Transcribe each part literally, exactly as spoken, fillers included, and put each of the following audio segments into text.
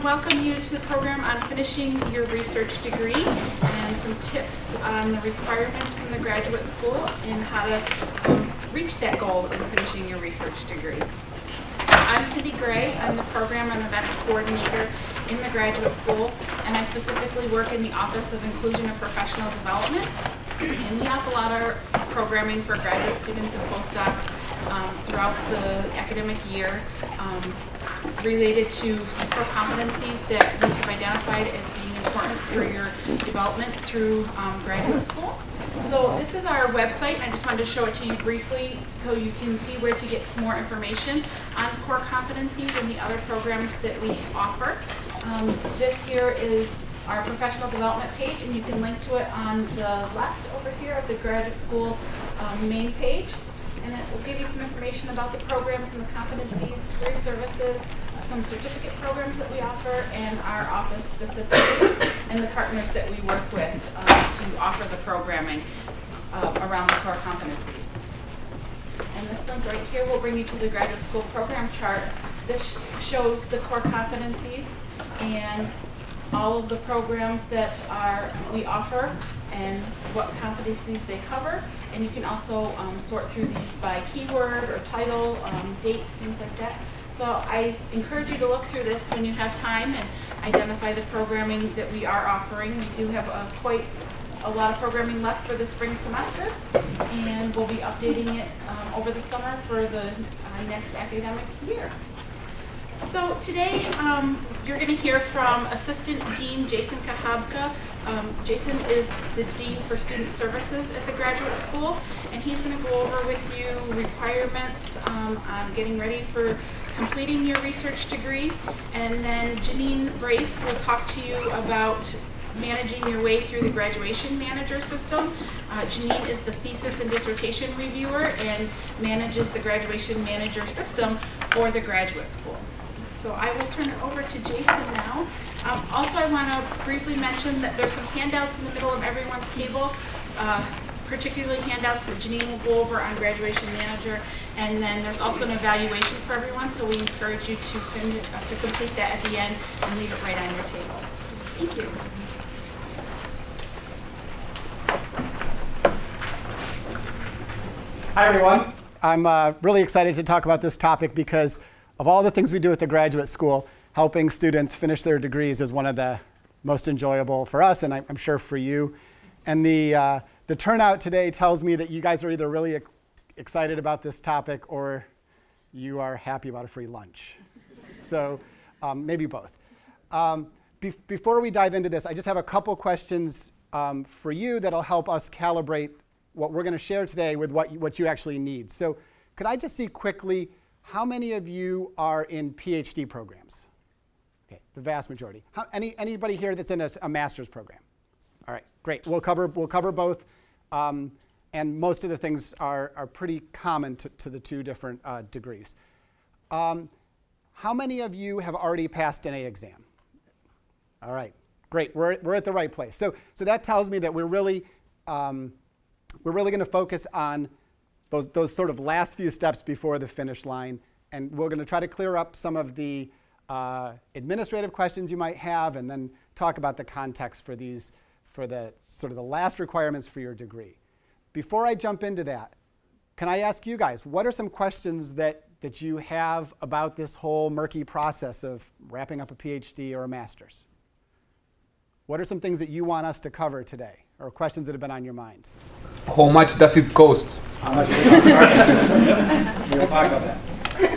welcome you to the program on finishing your research degree and some tips on the requirements from the graduate school and how to um, reach that goal of finishing your research degree. I'm Cindy Gray. I'm the program and events coordinator in the graduate school, and I specifically work in the Office of Inclusion and Professional Development. And we have a lot of programming for graduate students and postdocs um, throughout the academic year um, related to some core competencies that we have identified as being important for your development through um, graduate school. So this is our website. I just wanted to show it to you briefly so you can see where to get some more information on core competencies and the other programs that we offer. Um, this here is our professional development page, and you can link to it on the left over here of the graduate school um, main page. And it will give you some information about the programs and the competencies, career services, some certificate programs that we offer, and our office specifically, and the partners that we work with uh, to offer the programming uh, around the core competencies. And this link right here will bring you to the graduate school program chart. This sh shows the core competencies and all of the programs that are we offer and what competencies they cover. And you can also um, sort through these by keyword or title, um, date, things like that. So I encourage you to look through this when you have time and identify the programming that we are offering. We do have a, quite a lot of programming left for the spring semester, and we'll be updating it um, over the summer for the uh, next academic year. So today um, you're going to hear from Assistant Dean Jason Kahabka. Um, Jason is the Dean for Student Services at the graduate school, and he's going to go over with you requirements um, on getting ready for completing your research degree. And then Janine Brace will talk to you about managing your way through the graduation manager system. Uh, Janine is the thesis and dissertation reviewer and manages the graduation manager system for the graduate school. So I will turn it over to Jason now. Um, also, I want to briefly mention that there's some handouts in the middle of everyone's table, uh, particularly handouts that Janine will go over on graduation manager. And then there's also an evaluation for everyone, so we encourage you to, finish, uh, to complete that at the end and leave it right on your table. Thank you. Hi, everyone. I'm uh, really excited to talk about this topic because of all the things we do at the graduate school, helping students finish their degrees is one of the most enjoyable for us, and I'm sure for you. And the, uh, the turnout today tells me that you guys are either really ex excited about this topic or you are happy about a free lunch. So um, maybe both. Um, be before we dive into this, I just have a couple questions um, for you that'll help us calibrate what we're going to share today with what you, what you actually need. So could I just see quickly, how many of you are in PhD programs? Okay, the vast majority. How, any, anybody here that's in a, a master's program? All right, great. We'll cover, we'll cover both. Um, and most of the things are, are pretty common to, to the two different uh, degrees. Um, how many of you have already passed an A exam? All right, great. We're, we're at the right place. So, so that tells me that we're really, um, we're really going to focus on Those, those sort of last few steps before the finish line. And we're going to try to clear up some of the uh, administrative questions you might have and then talk about the context for these, for the sort of the last requirements for your degree. Before I jump into that, can I ask you guys, what are some questions that, that you have about this whole murky process of wrapping up a PhD or a master's? What are some things that you want us to cover today, or questions that have been on your mind? How much does it cost? How much does it cost? We'll talk about that.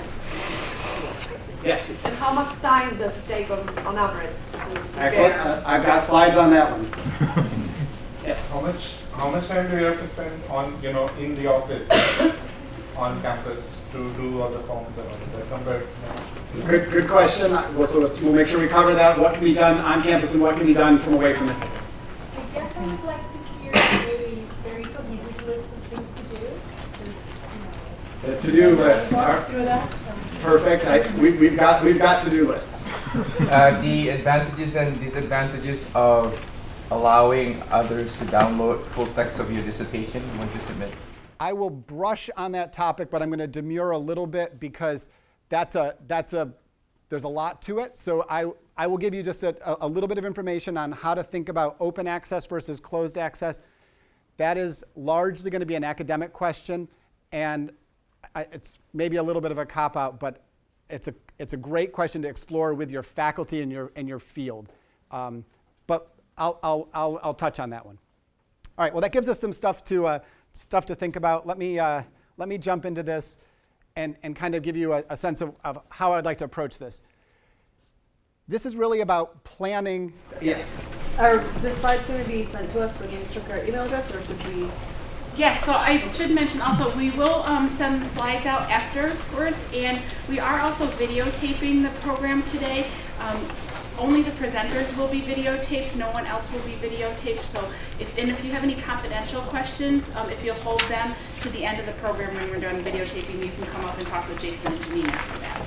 Yes? And how much time does it take on, on average? Excellent. Uh, I've got slides on that one. Yes? How much, how much time do you have to spend on, you know, in the office, on campus, to do all the forms and all that compared to? Good, good question. We'll, so we'll make sure we cover that. What can be done on campus and what can be done from away from the field. I guess I would like to hear a very cohesive list of things to do. Just, you know, The to-do list. walk through that. So. Perfect. I, we, we've got we've got to-do lists. Uh, the advantages and disadvantages of allowing others to download full text of your dissertation once you submit. I will brush on that topic, but I'm going to demur a little bit because that's a that's a there's a lot to it. So I, I will give you just a, a little bit of information on how to think about open access versus closed access. That is largely going to be an academic question, and I, it's maybe a little bit of a cop-out, but it's a, it's a great question to explore with your faculty and your, and your field. Um, but I'll, I'll, I'll, I'll touch on that one. All right, well, that gives us some stuff to, uh, stuff to think about. Let me, uh, let me jump into this and, and kind of give you a, a sense of, of how I'd like to approach this. This is really about planning. Yes. Are the slides going to be sent to us when you instruct our email address, or should we? Yes, so I should mention also, we will um, send the slides out afterwards, and we are also videotaping the program today. Um, only the presenters will be videotaped, no one else will be videotaped. So, if, and if you have any confidential questions, um, if you'll hold them to the end of the program when we're done videotaping, you can come up and talk with Jason and Janine after that.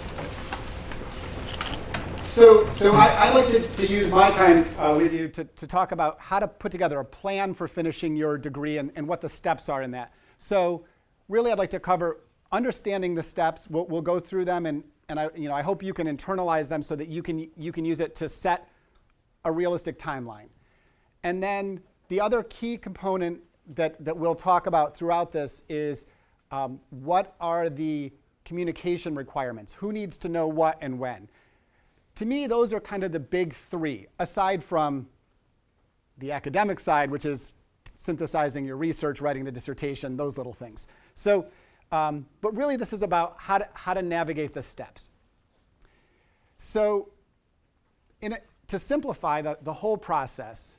So, so I, I like to, to use my time uh, with you to, to talk about how to put together a plan for finishing your degree and, and what the steps are in that. So really I'd like to cover understanding the steps. We'll, we'll go through them, and, and I, you know, I hope you can internalize them so that you can, you can use it to set a realistic timeline. And then the other key component that, that we'll talk about throughout this is um, what are the communication requirements? Who needs to know what and when? To me, those are kind of the big three, aside from the academic side, which is synthesizing your research, writing the dissertation, those little things. So, um, but really this is about how to, how to navigate the steps. So in a, to simplify the, the whole process,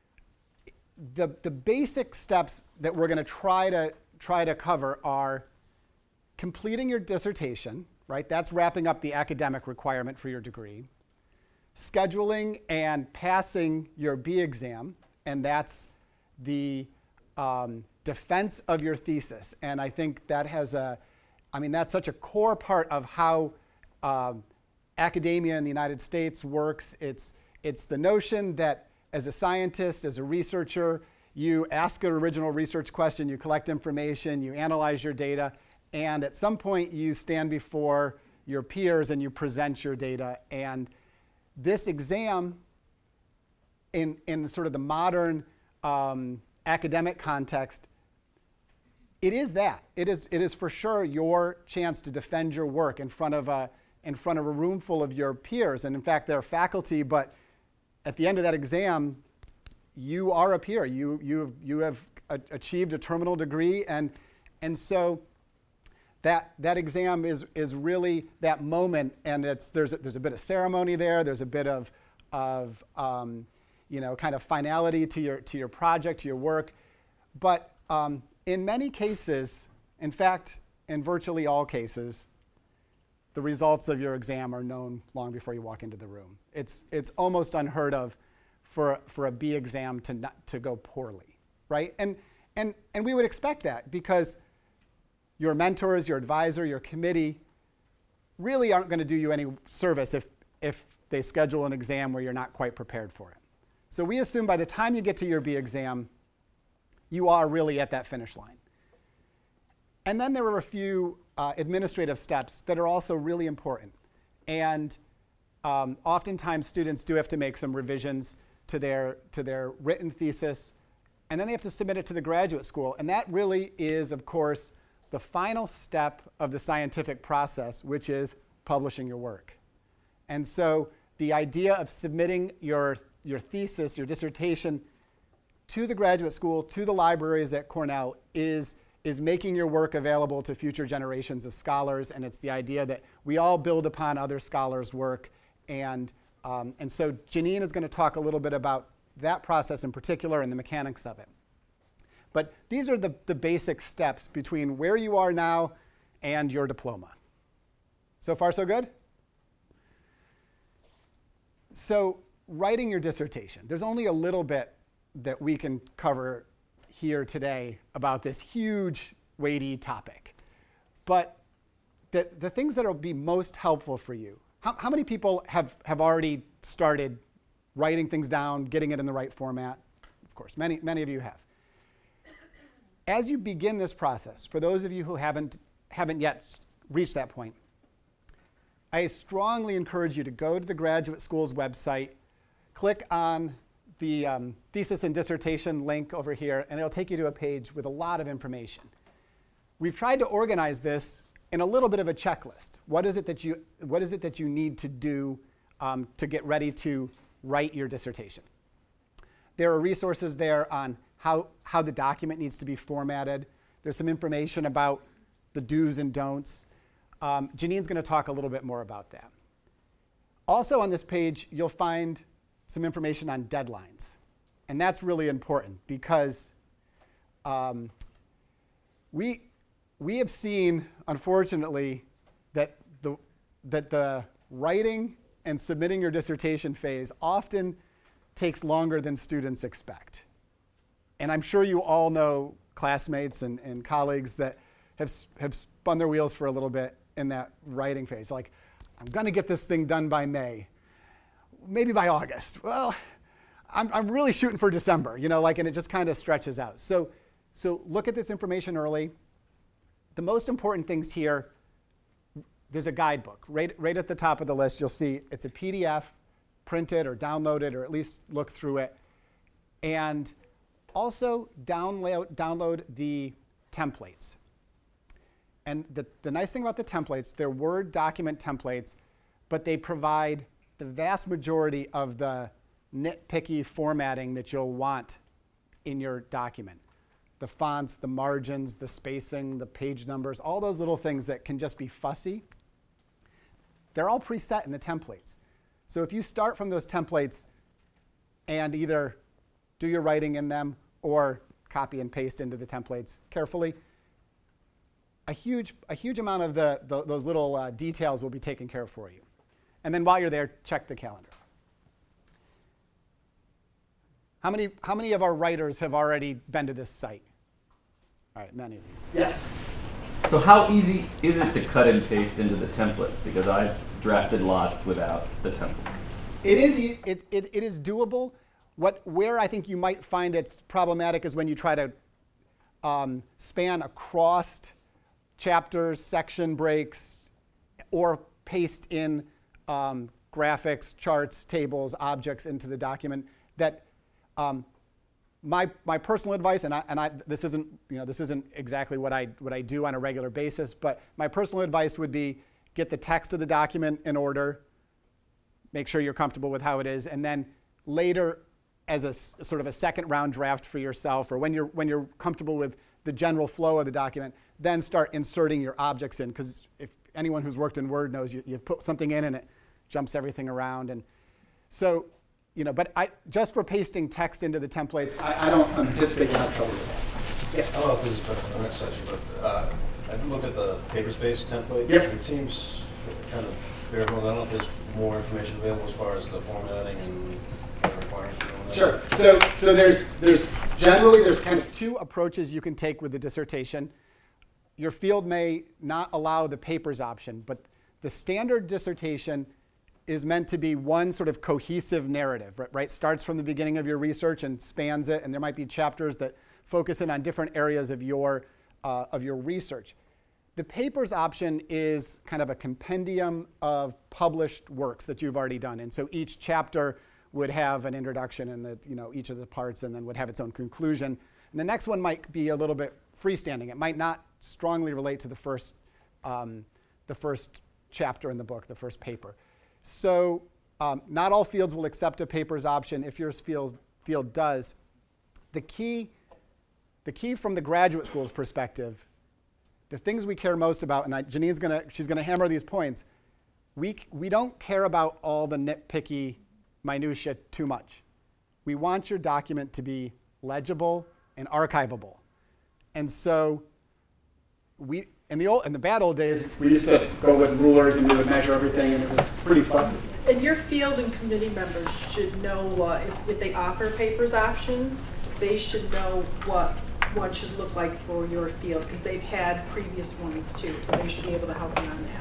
the, the basic steps that we're going to try to try to cover are completing your dissertation, right? That's wrapping up the academic requirement for your degree. Scheduling and passing your B exam, and that's the um, defense of your thesis. And I think that has a, I mean, that's such a core part of how um, academia in the United States works. It's, it's the notion that as a scientist, as a researcher, you ask an original research question, you collect information, you analyze your data, and at some point you stand before your peers and you present your data. And this exam, in, in sort of the modern um, academic context, it is that. It is, it is for sure your chance to defend your work in front of a, in front of a room full of your peers. And in fact, they're faculty, but at the end of that exam, you are a peer. You, you, you have a, achieved a terminal degree, and, and so That, that exam is, is really that moment, and it's, there's, a, there's a bit of ceremony there, there's a bit of, of um, you know, kind of finality to your, to your project, to your work. But um, in many cases, in fact, in virtually all cases, the results of your exam are known long before you walk into the room. It's, it's almost unheard of for, for a B exam to, not, to go poorly, right? And, and, and we would expect that, because your mentors, your advisor, your committee really aren't going to do you any service if, if they schedule an exam where you're not quite prepared for it. So we assume by the time you get to your B exam, you are really at that finish line. And then there are a few uh, administrative steps that are also really important. And um, oftentimes students do have to make some revisions to their, to their written thesis, and then they have to submit it to the graduate school. And that really is, of course, the final step of the scientific process, which is publishing your work. And so the idea of submitting your, your thesis, your dissertation, to the graduate school, to the libraries at Cornell, is, is making your work available to future generations of scholars. And it's the idea that we all build upon other scholars' work. And, um, and so Janine is going to talk a little bit about that process in particular and the mechanics of it. But these are the, the basic steps between where you are now and your diploma. So far, so good? So writing your dissertation, there's only a little bit that we can cover here today about this huge, weighty topic. But the, the things that will be most helpful for you, how, how many people have, have already started writing things down, getting it in the right format? Of course, many, many of you have. As you begin this process, for those of you who haven't, haven't yet reached that point, I strongly encourage you to go to the graduate school's website, click on the um, thesis and dissertation link over here, and it'll take you to a page with a lot of information. We've tried to organize this in a little bit of a checklist. What is it that you, what is it that you need to do um, to get ready to write your dissertation? There are resources there on how, how the document needs to be formatted. There's some information about the do's and don'ts. Um, Janine's going to talk a little bit more about that. Also on this page, you'll find some information on deadlines. And that's really important because um, we, we have seen, unfortunately, that the, that the writing and submitting your dissertation phase often takes longer than students expect. And I'm sure you all know classmates and, and colleagues that have, have spun their wheels for a little bit in that writing phase. Like, I'm going to get this thing done by May, maybe by August. Well, I'm, I'm really shooting for December, you know, like, and it just kind of stretches out. So, so look at this information early. The most important things here, there's a guidebook. Right, right at the top of the list, you'll see it's a P D F, print it or download it, or at least look through it. And also download, download the templates. And the, the nice thing about the templates, they're Word document templates, but they provide the vast majority of the nitpicky formatting that you'll want in your document. The fonts, the margins, the spacing, the page numbers, all those little things that can just be fussy, they're all preset in the templates. So if you start from those templates and either do your writing in them or copy and paste into the templates carefully, a huge, a huge amount of the, the, those little uh, details will be taken care of for you. And then while you're there, check the calendar. How many, how many of our writers have already been to this site? All right, many of you. Yes? So how easy is it to cut and paste into the templates? Because I've drafted lots without the templates. It is, e- it, it, it is doable. What, where I think you might find it's problematic is when you try to um, span across chapters, section breaks, or paste in um, graphics, charts, tables, objects into the document. That um, my my personal advice, and I and I this isn't you know this isn't exactly what I what I do on a regular basis, but my personal advice would be get the text of the document in order, make sure you're comfortable with how it is, and then later, as a s- sort of a second round draft for yourself, or when you're when you're comfortable with the general flow of the document, then start inserting your objects in. Because if anyone who's worked in Word knows, you, you put something in and it jumps everything around. And so, you know, but I, just for pasting text into the templates, I, I don't anticipate you have trouble with that. Yes. I don't know if this is for the next section, but uh, I looked at the Paperspace template. Yep. It seems kind of bare bones. I don't know if there's more information available as far as the formatting and the requirements. Sure. So, so there's, there's generally there's kind of two approaches you can take with the dissertation. Your field may not allow the papers option, but the standard dissertation is meant to be one sort of cohesive narrative, right? right? Starts from the beginning of your research and spans it, and there might be chapters that focus in on different areas of your, uh, of your research. The papers option is kind of a compendium of published works that you've already done, and so each chapter would have an introduction and the, you know, each of the parts, and then would have its own conclusion. And the next one might be a little bit freestanding. It might not strongly relate to the first, um, the first chapter in the book, the first paper. So um, not all fields will accept a papers option. If your field, field does, the key, the key from the graduate school's perspective, the things we care most about, and I, Janine's gonna, she's gonna hammer these points, we, we don't care about all the nitpicky minutia too much. We want your document to be legible and archivable. And so we, in the old, in the bad old days, we used to go with rulers and we would measure everything, and it was pretty fussy. And your field and committee members should know uh, if, if they offer papers options, they should know what one should look like for your field, because they've had previous ones too, so they should be able to help you on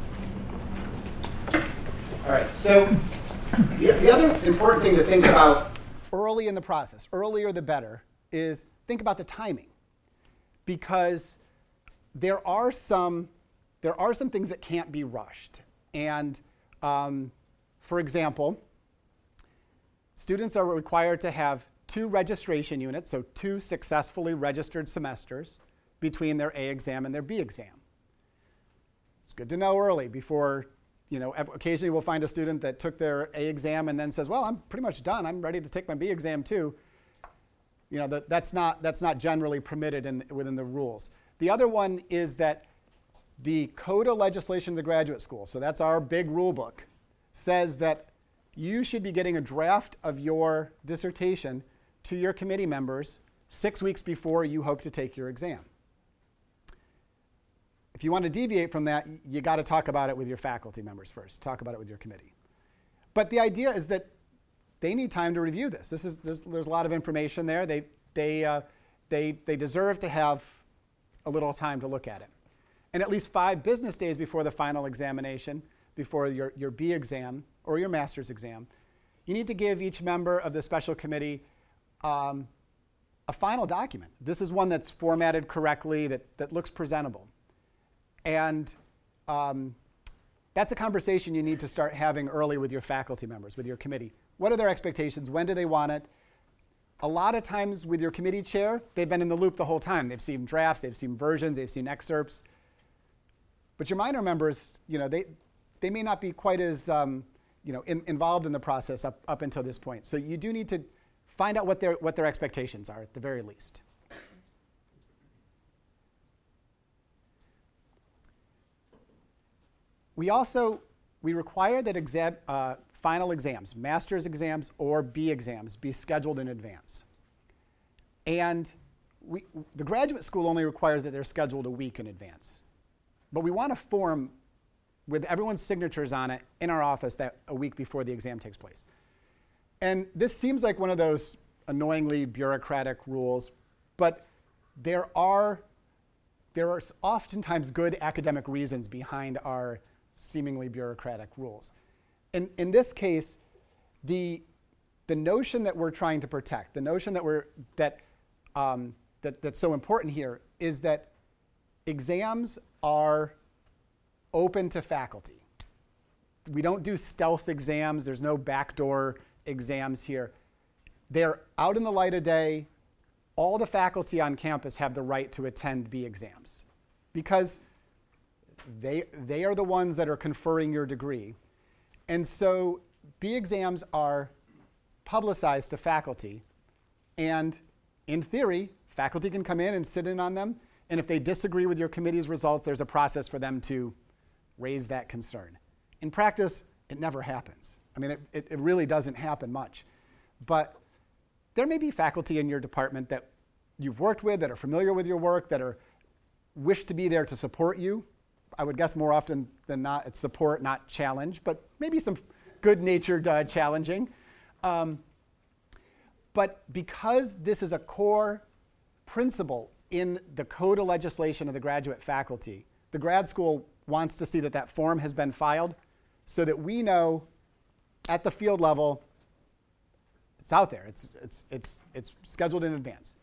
that. All right, so the, the other important thing to think about early in the process, earlier the better, is think about the timing. Because there are some, there are some things that can't be rushed. And um, for example, students are required to have two registration units, so two successfully registered semesters between their A exam and their B exam. It's good to know early before, you know, occasionally we'll find a student that took their A exam and then says, well, I'm pretty much done. I'm ready to take my B exam too. You know, that, that's not, that's not generally permitted in, within the rules. The other one is that the Code of Legislation of the Graduate School, so that's our big rule book, says that you should be getting a draft of your dissertation to your committee members six weeks before you hope to take your exam. If you want to deviate from that, you got to talk about it with your faculty members first. Talk about it with your committee. But the idea is that they need time to review this. This is, there's, there's a lot of information there. They, they, uh, they, they deserve to have a little time to look at it. And at least five business days before the final examination, before your, your B exam or your master's exam, you need to give each member of the special committee um, a final document. This is one that's formatted correctly, that, that looks presentable. And um, that's a conversation you need to start having early with your faculty members, with your committee. What are their expectations? When do they want it? A lot of times with your committee chair, they've been in the loop the whole time. They've seen drafts, they've seen versions, they've seen excerpts. But your minor members, you know, they, they may not be quite as um, you know, in, involved in the process up, up until this point. So you do need to find out what their, what their expectations are at the very least. We also, we require that exam, uh, final exams, master's exams or B exams, be scheduled in advance. And we, the graduate school only requires that they're scheduled a week in advance. But we want a form with everyone's signatures on it in our office that a week before the exam takes place. And this seems like one of those annoyingly bureaucratic rules, but there are, there are oftentimes good academic reasons behind our seemingly bureaucratic rules. In, in this case, the, the notion that we're trying to protect, the notion that, we're, that, um, that, that's so important here is that exams are open to faculty. We don't do stealth exams. There's no backdoor exams here. They're out in the light of day. All the faculty on campus have the right to attend B exams because they, they are the ones that are conferring your degree. And so B exams are publicized to faculty. And in theory, faculty can come in and sit in on them. And if they disagree with your committee's results, there's a process for them to raise that concern. In practice, it never happens. I mean, it, it, it really doesn't happen much. But there may be faculty in your department that you've worked with, that are familiar with your work, that are wish to be there to support you. I would guess more often than not, it's support, not challenge, but maybe some good-natured uh, challenging. Um, but because this is a core principle in the Code of Legislation of the graduate faculty, the grad school wants to see that that form has been filed so that we know at the field level it's out there. It's, it's, it's, it's scheduled in advance.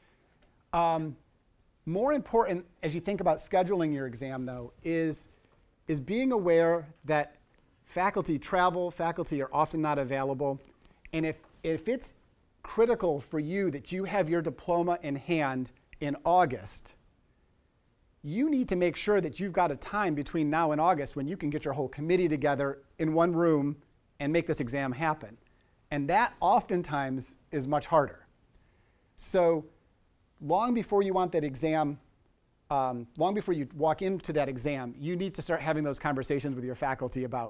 Um, more important as you think about scheduling your exam, though, is, is being aware that faculty travel, faculty are often not available, and if, if it's critical for you that you have your diploma in hand in August, you need to make sure that you've got a time between now and August when you can get your whole committee together in one room and make this exam happen. And that oftentimes is much harder. So long before you want that exam, um, long before you walk into that exam, you need to start having those conversations with your faculty about,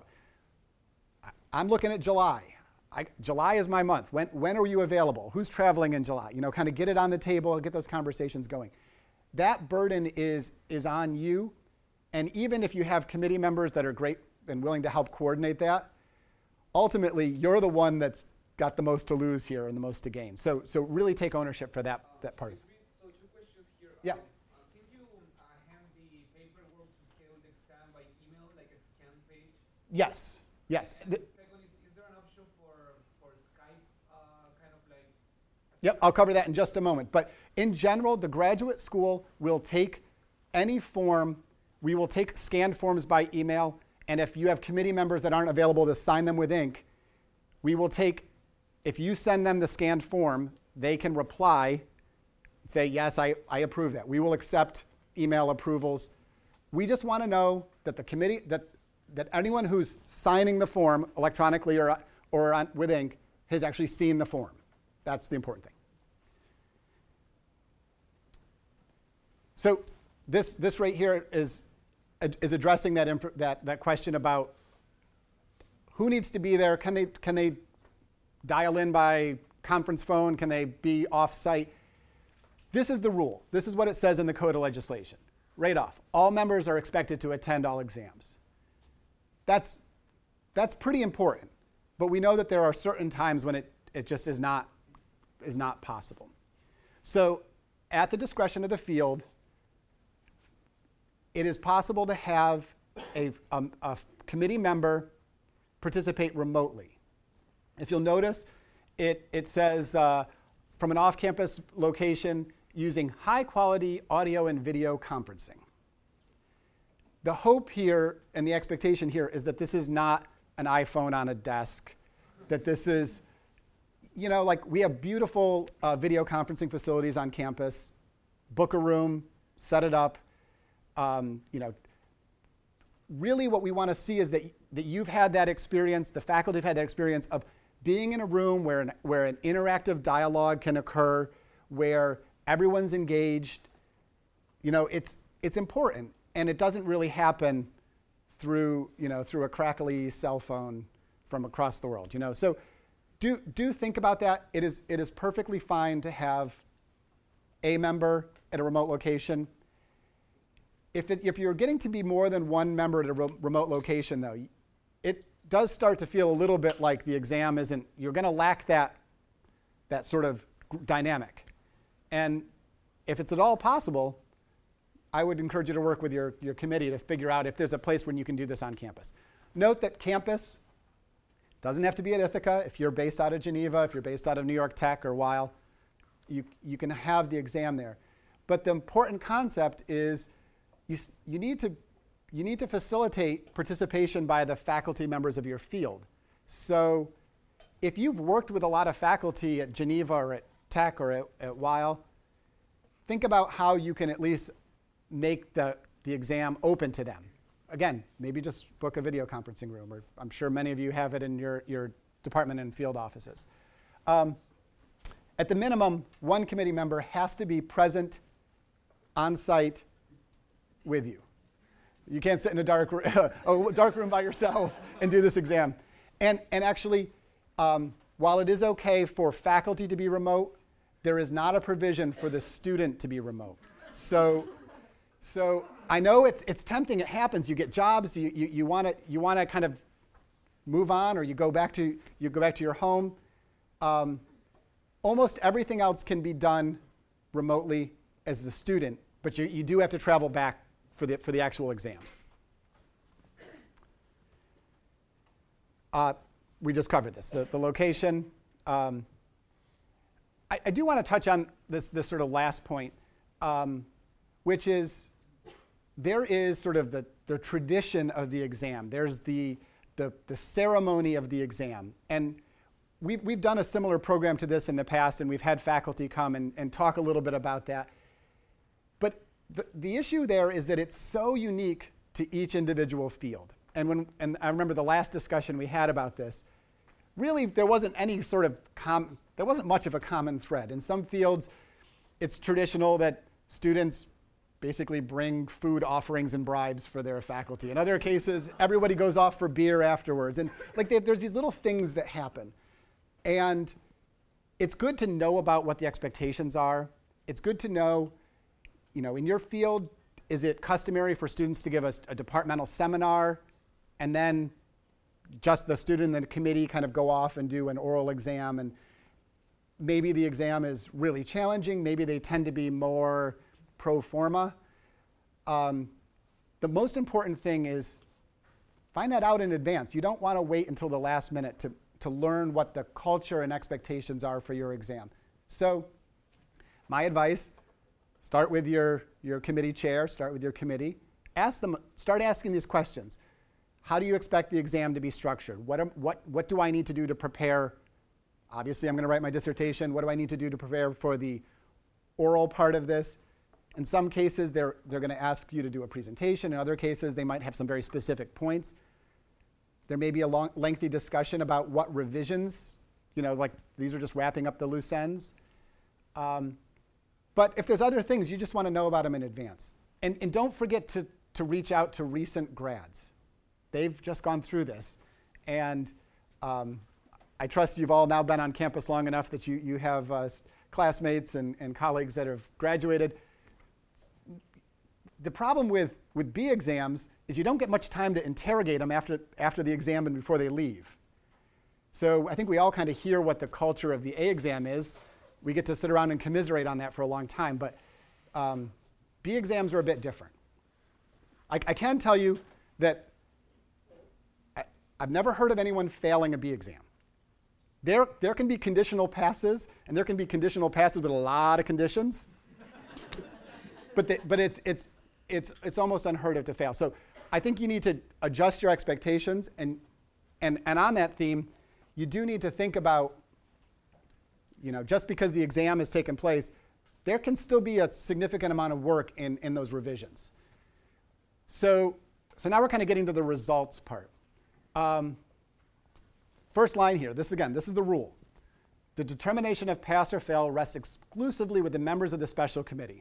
I'm looking at July. I, July is my month. When, when are you available? Who's traveling in July? You know, kind of get it on the table, get those conversations going. That burden is, is on you. And even if you have committee members that are great and willing to help coordinate that, ultimately, you're the one that's got the most to lose here and the most to gain. So, so really take ownership for that, that part. So two questions here. Yeah. Um, uh, can you uh, hand the paperwork to scale the exam by email, like a scan page? Yes. Yes. And The, the second is, is there an option for, for Skype, uh, kind of like? Yep, I'll cover that in just a moment. But in general, the graduate school will take any form. We will take scanned forms by email, And if you have committee members that aren't available to sign them with ink, we will take, if you send them the scanned form, they can reply, say, yes, I, I approve that. We will accept email approvals. We just want to know that the committee, that, that anyone who's signing the form electronically or, or on, with ink has actually seen the form. That's the important thing. So this, this right here is, is addressing that, inf- that, that question about who needs to be there. Can they, can they dial in by conference phone? Can they be off-site? This is the rule. This is what it says in the Code of Legislation. Right off. All members are expected to attend all exams. That's, that's pretty important. But we know that there are certain times when it, it just is not, is not possible. So at the discretion of the field, it is possible to have a, um, a committee member participate remotely. If you'll notice, it, it says uh, from an off-campus location using high-quality audio and video conferencing. The hope here and the expectation here is that this is not an iPhone on a desk, that this is, you know, like we have beautiful uh, video conferencing facilities on campus. Book a room, set it up. Um, you know, really what we want to see is that, that you've had that experience, the faculty have had that experience of being in a room where an, where an interactive dialogue can occur, where everyone's engaged. You know, it's, it's important, and it doesn't really happen through, you know, through a crackly cell phone from across the world. You know, so do, do think about that. It is, it is perfectly fine to have a member at a remote location. If, it, if you're getting to be more than one member at a re- remote location, though, it does start to feel a little bit like the exam isn't, you're going to lack that, that sort of dynamic. And if it's at all possible, I would encourage you to work with your, your committee to figure out if there's a place when you can do this on campus. Note that campus doesn't have to be at Ithaca. If you're based out of Geneva, if you're based out of New York Tech or Weill, you, you can have the exam there. But the important concept is you, you, need to, you need to facilitate participation by the faculty members of your field. So if you've worked with a lot of faculty at Geneva or at Tech or at, at Weill, think about how you can at least make the, the exam open to them. Again, maybe just book a video conferencing room, or I'm sure many of you have it in your, your department and field offices. Um, at the minimum, one committee member has to be present on site with you. You can't sit in a dark, a dark room by yourself and do this exam. And, and actually, um, while it is okay for faculty to be remote, there is not a provision for the student to be remote. So, so I know it's, it's tempting, it happens. You get jobs, you, you, you want to you want to kind of move on, or you go back to, you go back to your home. Um, almost everything else can be done remotely as a student, but you, you do have to travel back for the, for the actual exam. Uh, we just covered this, the, the location. Um, I, I do want to touch on this, this sort of last point, um, which is there is sort of the, the tradition of the exam. There's the, the, the ceremony of the exam. And we've, we've done a similar program to this in the past, and we've had faculty come and, and talk a little bit about that. But the, the issue there is that it's so unique to each individual field. And, when, and I remember the last discussion we had about this, really there wasn't any sort of, com, there wasn't much of a common thread. In some fields, it's traditional that students basically bring food offerings and bribes for their faculty. In other cases, everybody goes off for beer afterwards. And like they, there's these little things that happen. And it's good to know about what the expectations are. It's good to know, you know, in your field, is it customary for students to give us a departmental seminar and then just the student and the committee kind of go off and do an oral exam? And maybe the exam is really challenging. Maybe they tend to be more pro forma. Um, the most important thing is find that out in advance. You don't want to wait until the last minute to, to learn what the culture and expectations are for your exam. So my advice, start with your, your committee chair, start with your committee. Ask them, start asking these questions. how do you expect the exam to be structured? What, am, what, what do I need to do to prepare? Obviously, I'm going to write my dissertation. What do I need to do to prepare for the oral part of this? In some cases, they're, they're going to ask you to do a presentation. In other cases, they might have some very specific points. There may be a long, lengthy discussion about what revisions, you know, like these are just wrapping up the loose ends. Um, but if there's other things, you just want to know about them in advance. And, and don't forget to, to reach out to recent grads. They've just gone through this. And um, I trust you've all now been on campus long enough that you, you have uh, classmates and, and colleagues that have graduated. The problem with, with B exams is you don't get much time to interrogate them after, after the exam and before they leave. So I think we all kind of hear what the culture of the A exam is. We get to sit around and commiserate on that for a long time. But um, B exams are a bit different. I, I can tell you that I, I've never heard of anyone failing a B exam. There, there can be conditional passes, and there can be conditional passes with a lot of conditions. but the, but it's, it's, it's, it's almost unheard of to fail. So I think you need to adjust your expectations. And, and, and on that theme, you do need to think about, you know, just because the exam has taken place, there can still be a significant amount of work in, in those revisions. So, so now we're kind of getting to the results part. Um, first line here, this again, this is the rule. The determination of pass or fail rests exclusively with the members of the special committee.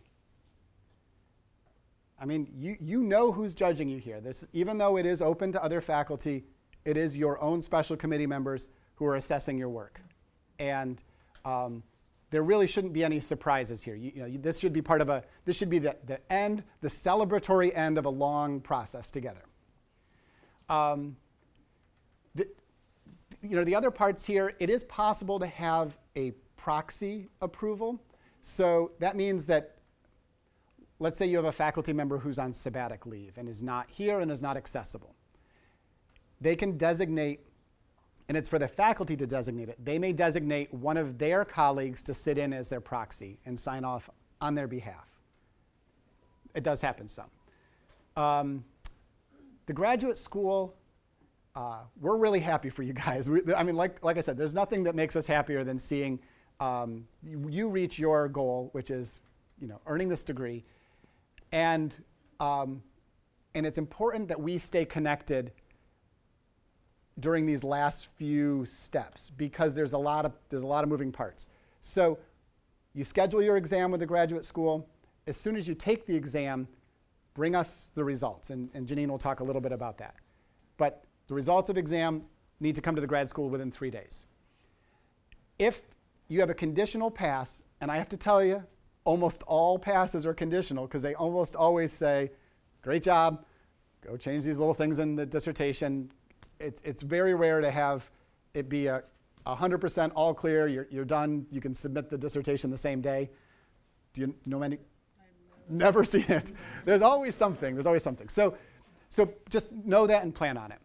I mean, you, you know who's judging you here. This, even though it is open to other faculty, it is your own special committee members who are assessing your work. And um, there really shouldn't be any surprises here. You, you know, you, this should be part of a, this should be the, the end, the celebratory end of a long process together. Um, the, you know, the other parts here, it is possible to have a proxy approval. So that means that, let's say you have a faculty member who's on sabbatic leave and is not here and is not accessible. They can designate, and it's for the faculty to designate it, they may designate one of their colleagues to sit in as their proxy and sign off on their behalf. It does happen some. Um, the graduate school, uh, we're really happy for you guys. We, I mean, like, like I said, there's nothing that makes us happier than seeing um, you, you reach your goal, which is, you know, earning this degree. And, um, and it's important that we stay connected during these last few steps because there's a lot of, there's a lot of moving parts. So you schedule your exam with the graduate school. As soon as you take the exam, bring us the results. And, and Janine will talk a little bit about that. But the results of exam need to come to the grad school within three days. If you have a conditional pass, and I have to tell you, almost all passes are conditional because they almost always say, great job, go change these little things in the dissertation. It's, it's very rare to have it be a one hundred percent all clear, you're, you're done, you can submit the dissertation the same day. Do you know many? I've never seen it. There's always something, there's always something. So, so just know that and plan on it.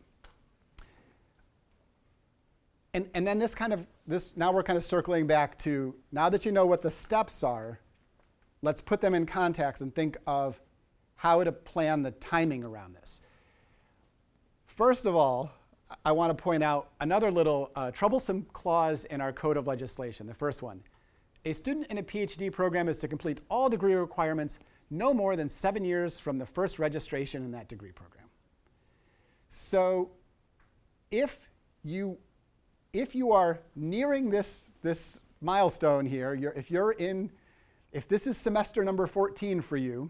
And, and then this kind of, this, now we're kind of circling back to, now that you know what the steps are, let's put them in context and think of how to plan the timing around this. First of all, I want to point out another little uh, troublesome clause in our code of legislation, the first one. A student in a PhD program is to complete all degree requirements no more than seven years from the first registration in that degree program. So if you, if you are nearing this, this milestone here, you're, if you're in, if this is semester number fourteen for you,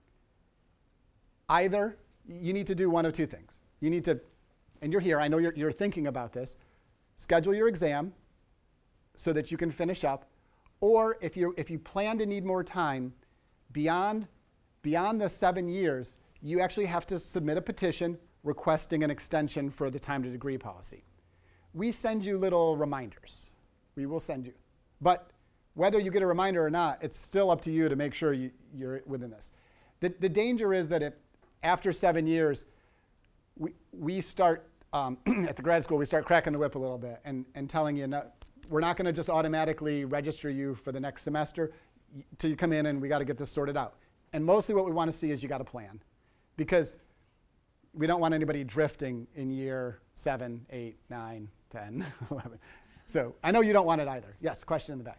either you need to do one of two things. You need to, and you're here, I know you're, you're thinking about this, schedule your exam so that you can finish up, or if, you're, if you plan to need more time, beyond, beyond the seven years, you actually have to submit a petition requesting an extension for the time to degree policy. We send you little reminders. We will send you. But whether you get a reminder or not, it's still up to you to make sure you, you're within this. The, the danger is that if after seven years, we, we start, um, at the grad school, we start cracking the whip a little bit and, and telling you, no, we're not going to just automatically register you for the next semester till you come in and we got to get this sorted out. And mostly what we want to see is you got a plan. Because we don't want anybody drifting in year seven, eight, nine, ten, eleven. So I know you don't want it either. Yes, question in the back.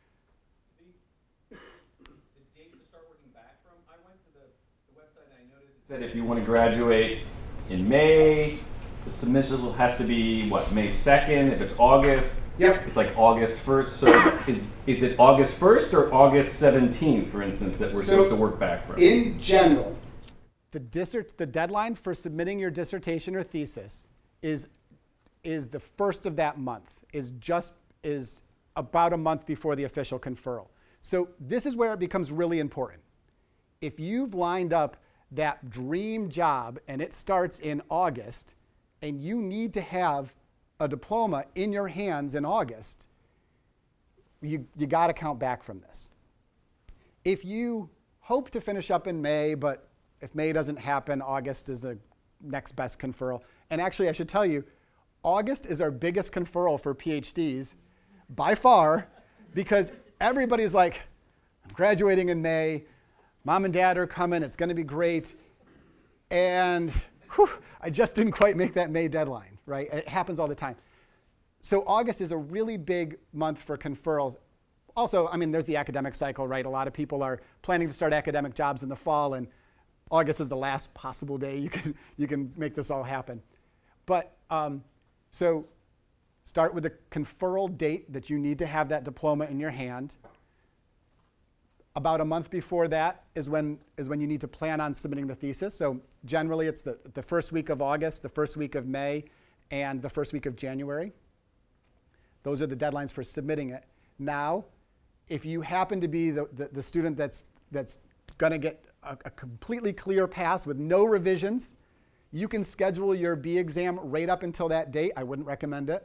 The, the date to start working back from, I went to the, the website and I noticed it said if you want to graduate in May, the submission has to be, what, May second? If it's August, Yep. it's like August first. So is, is it August first or August seventeenth, for instance, that we're So supposed to work back from? In general, the, dissert, the deadline for submitting your dissertation or thesis is, is the first of that month, is just is about a month before the official conferral. So this is where it becomes really important. If you've lined up that dream job and it starts in August, and you need to have a diploma in your hands in August, you, you got to count back from this. If you hope to finish up in May, but if May doesn't happen, August is the next best conferral. And actually, I should tell you, August is our biggest conferral for PhDs by far, because everybody's like, I'm graduating in May, mom and dad are coming, it's going to be great. And whew, I just didn't quite make that May deadline, right? It happens all the time. So August is a really big month for conferrals. Also, I mean, there's the academic cycle, right? A lot of people are planning to start academic jobs in the fall, and August is the last possible day you can, you can make this all happen. But um, so start with a conferral date that you need to have that diploma in your hand. About a month before that is when, is when you need to plan on submitting the thesis. So generally it's the, the first week of August, the first week of May, and the first week of January. Those are the deadlines for submitting it. Now, if you happen to be the, the, the student that's, that's going to get a, a completely clear pass with no revisions, you can schedule your B exam right up until that date. I wouldn't recommend it.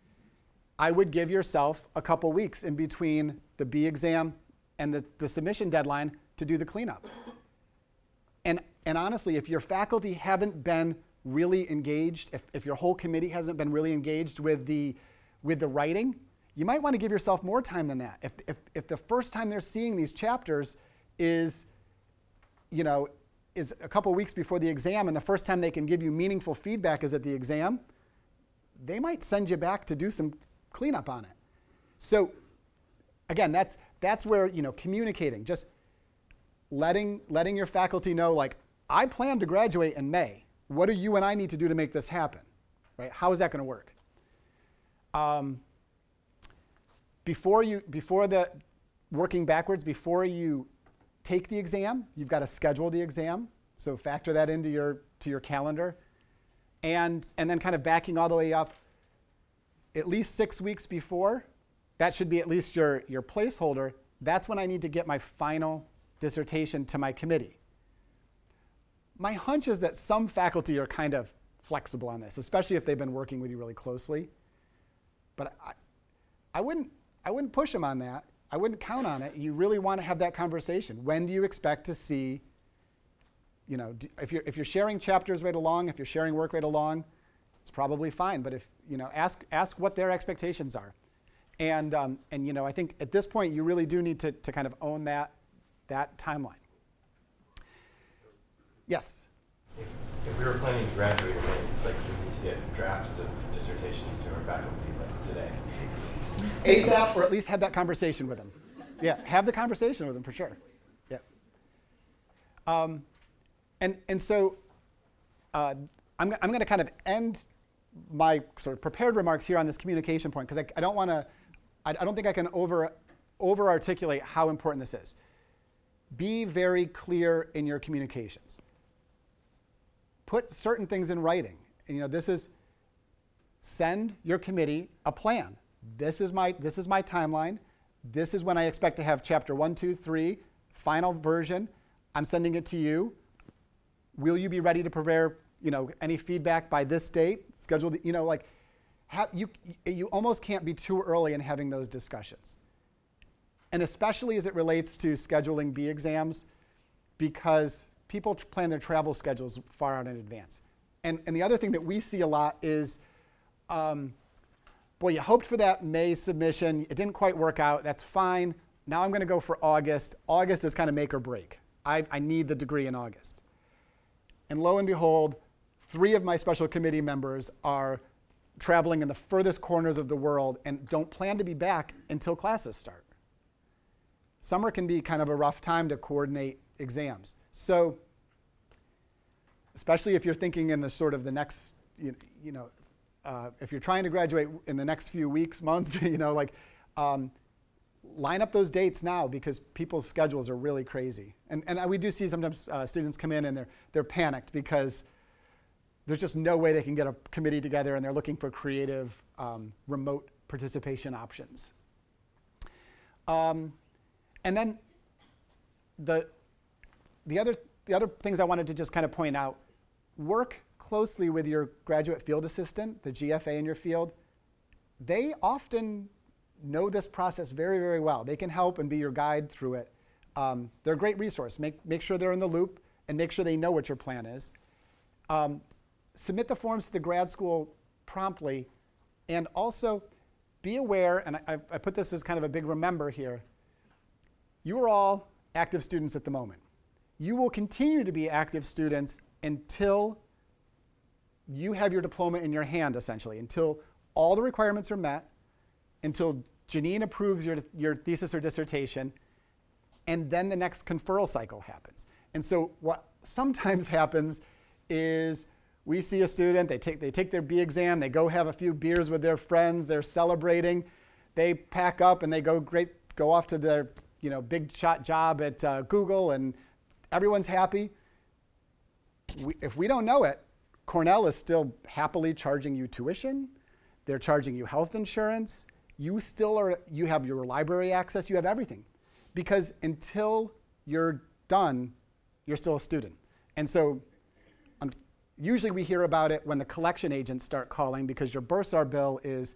I would give yourself a couple weeks in between the B exam and the, the submission deadline to do the cleanup. And, and honestly, if your faculty haven't been really engaged, if, if your whole committee hasn't been really engaged with the, with the writing, you might want to give yourself more time than that. If, if, if the first time they're seeing these chapters is, you know, is a couple weeks before the exam, and the first time they can give you meaningful feedback is at the exam, they might send you back to do some cleanup on it. So again, that's, that's where, you know, communicating, just letting, letting your faculty know, like, I plan to graduate in May. What do you and I need to do to make this happen? Right? How is that going to work? Um, before you, before the, working backwards, before you take the exam, you've got to schedule the exam. So factor that into your, to your calendar. And, and then kind of backing all the way up, at least six weeks before, that should be at least your, your placeholder. That's when I need to get my final dissertation to my committee. My hunch is that some faculty are kind of flexible on this, especially if they've been working with you really closely. But I, I, wouldn't, I wouldn't push them on that. I wouldn't count on it. You really want to have that conversation. When do you expect to see, you know, do, if you're, if you're sharing chapters right along, if you're sharing work right along, it's probably fine. But if, you know, ask, ask what their expectations are. And, um, and you know, I think at this point, you really do need to, to kind of own that, that timeline. Yes? If, if we were planning to graduate in May, it's like we need to get drafts of dissertations to our faculty like today. ASAP, or at least have that conversation with them. Yeah, have the conversation with them for sure. Yeah. Um, and, and so uh, I'm, I'm going to kind of end my sort of prepared remarks here on this communication point, because I, I don't want to, I, I don't think I can over, over articulate how important this is. Be very clear in your communications. Put certain things in writing. And, you know, this is, send your committee a plan. This is my, this is my timeline. This is when I expect to have chapter one, two, three, final version. I'm sending it to you. Will you be ready to prepare, you know, any feedback by this date? Schedule the, you know, like, have, you, you almost can't be too early in having those discussions. And especially as it relates to scheduling B exams, because people plan their travel schedules far out in advance. And, and the other thing that we see a lot is, um, boy, you hoped for that May submission. It didn't quite work out. That's fine. Now I'm going to go for August. August is kind of make or break. I, I need the degree in August. And lo and behold, three of my special committee members are traveling in the furthest corners of the world and don't plan to be back until classes start. Summer can be kind of a rough time to coordinate exams. So especially if you're thinking in the sort of the next, you, you know, uh, if you're trying to graduate in the next few weeks, months, you know, like, um, line up those dates now because people's schedules are really crazy. And, and we do see sometimes uh, students come in and they're, they're panicked because there's just no way they can get a committee together and they're looking for creative um, remote participation options. Um, and then the, the, other, the other things I wanted to just kind of point out, work closely with your graduate field assistant, the G F A in your field. They often know this process very, very well. They can help and be your guide through it. Um, they're a great resource. Make, make sure they're in the loop and make sure they know what your plan is. Um, submit the forms to the grad school promptly, and also be aware, and I, I put this as kind of a big remember here, you are all active students at the moment. You will continue to be active students until you have your diploma in your hand, essentially, until all the requirements are met, until Janine approves your, your thesis or dissertation, and then the next conferral cycle happens. And so what sometimes happens is we see a student, they take, they take their B exam, they go have a few beers with their friends, they're celebrating, they pack up and they go great, go off to their you know, big shot job at uh, Google, and everyone's happy. We, if we don't know it, Cornell is still happily charging you tuition, they're charging you health insurance, you still are, you have your library access, you have everything. Because until you're done, you're still a student. And so um, usually we hear about it when the collection agents start calling because your bursar bill is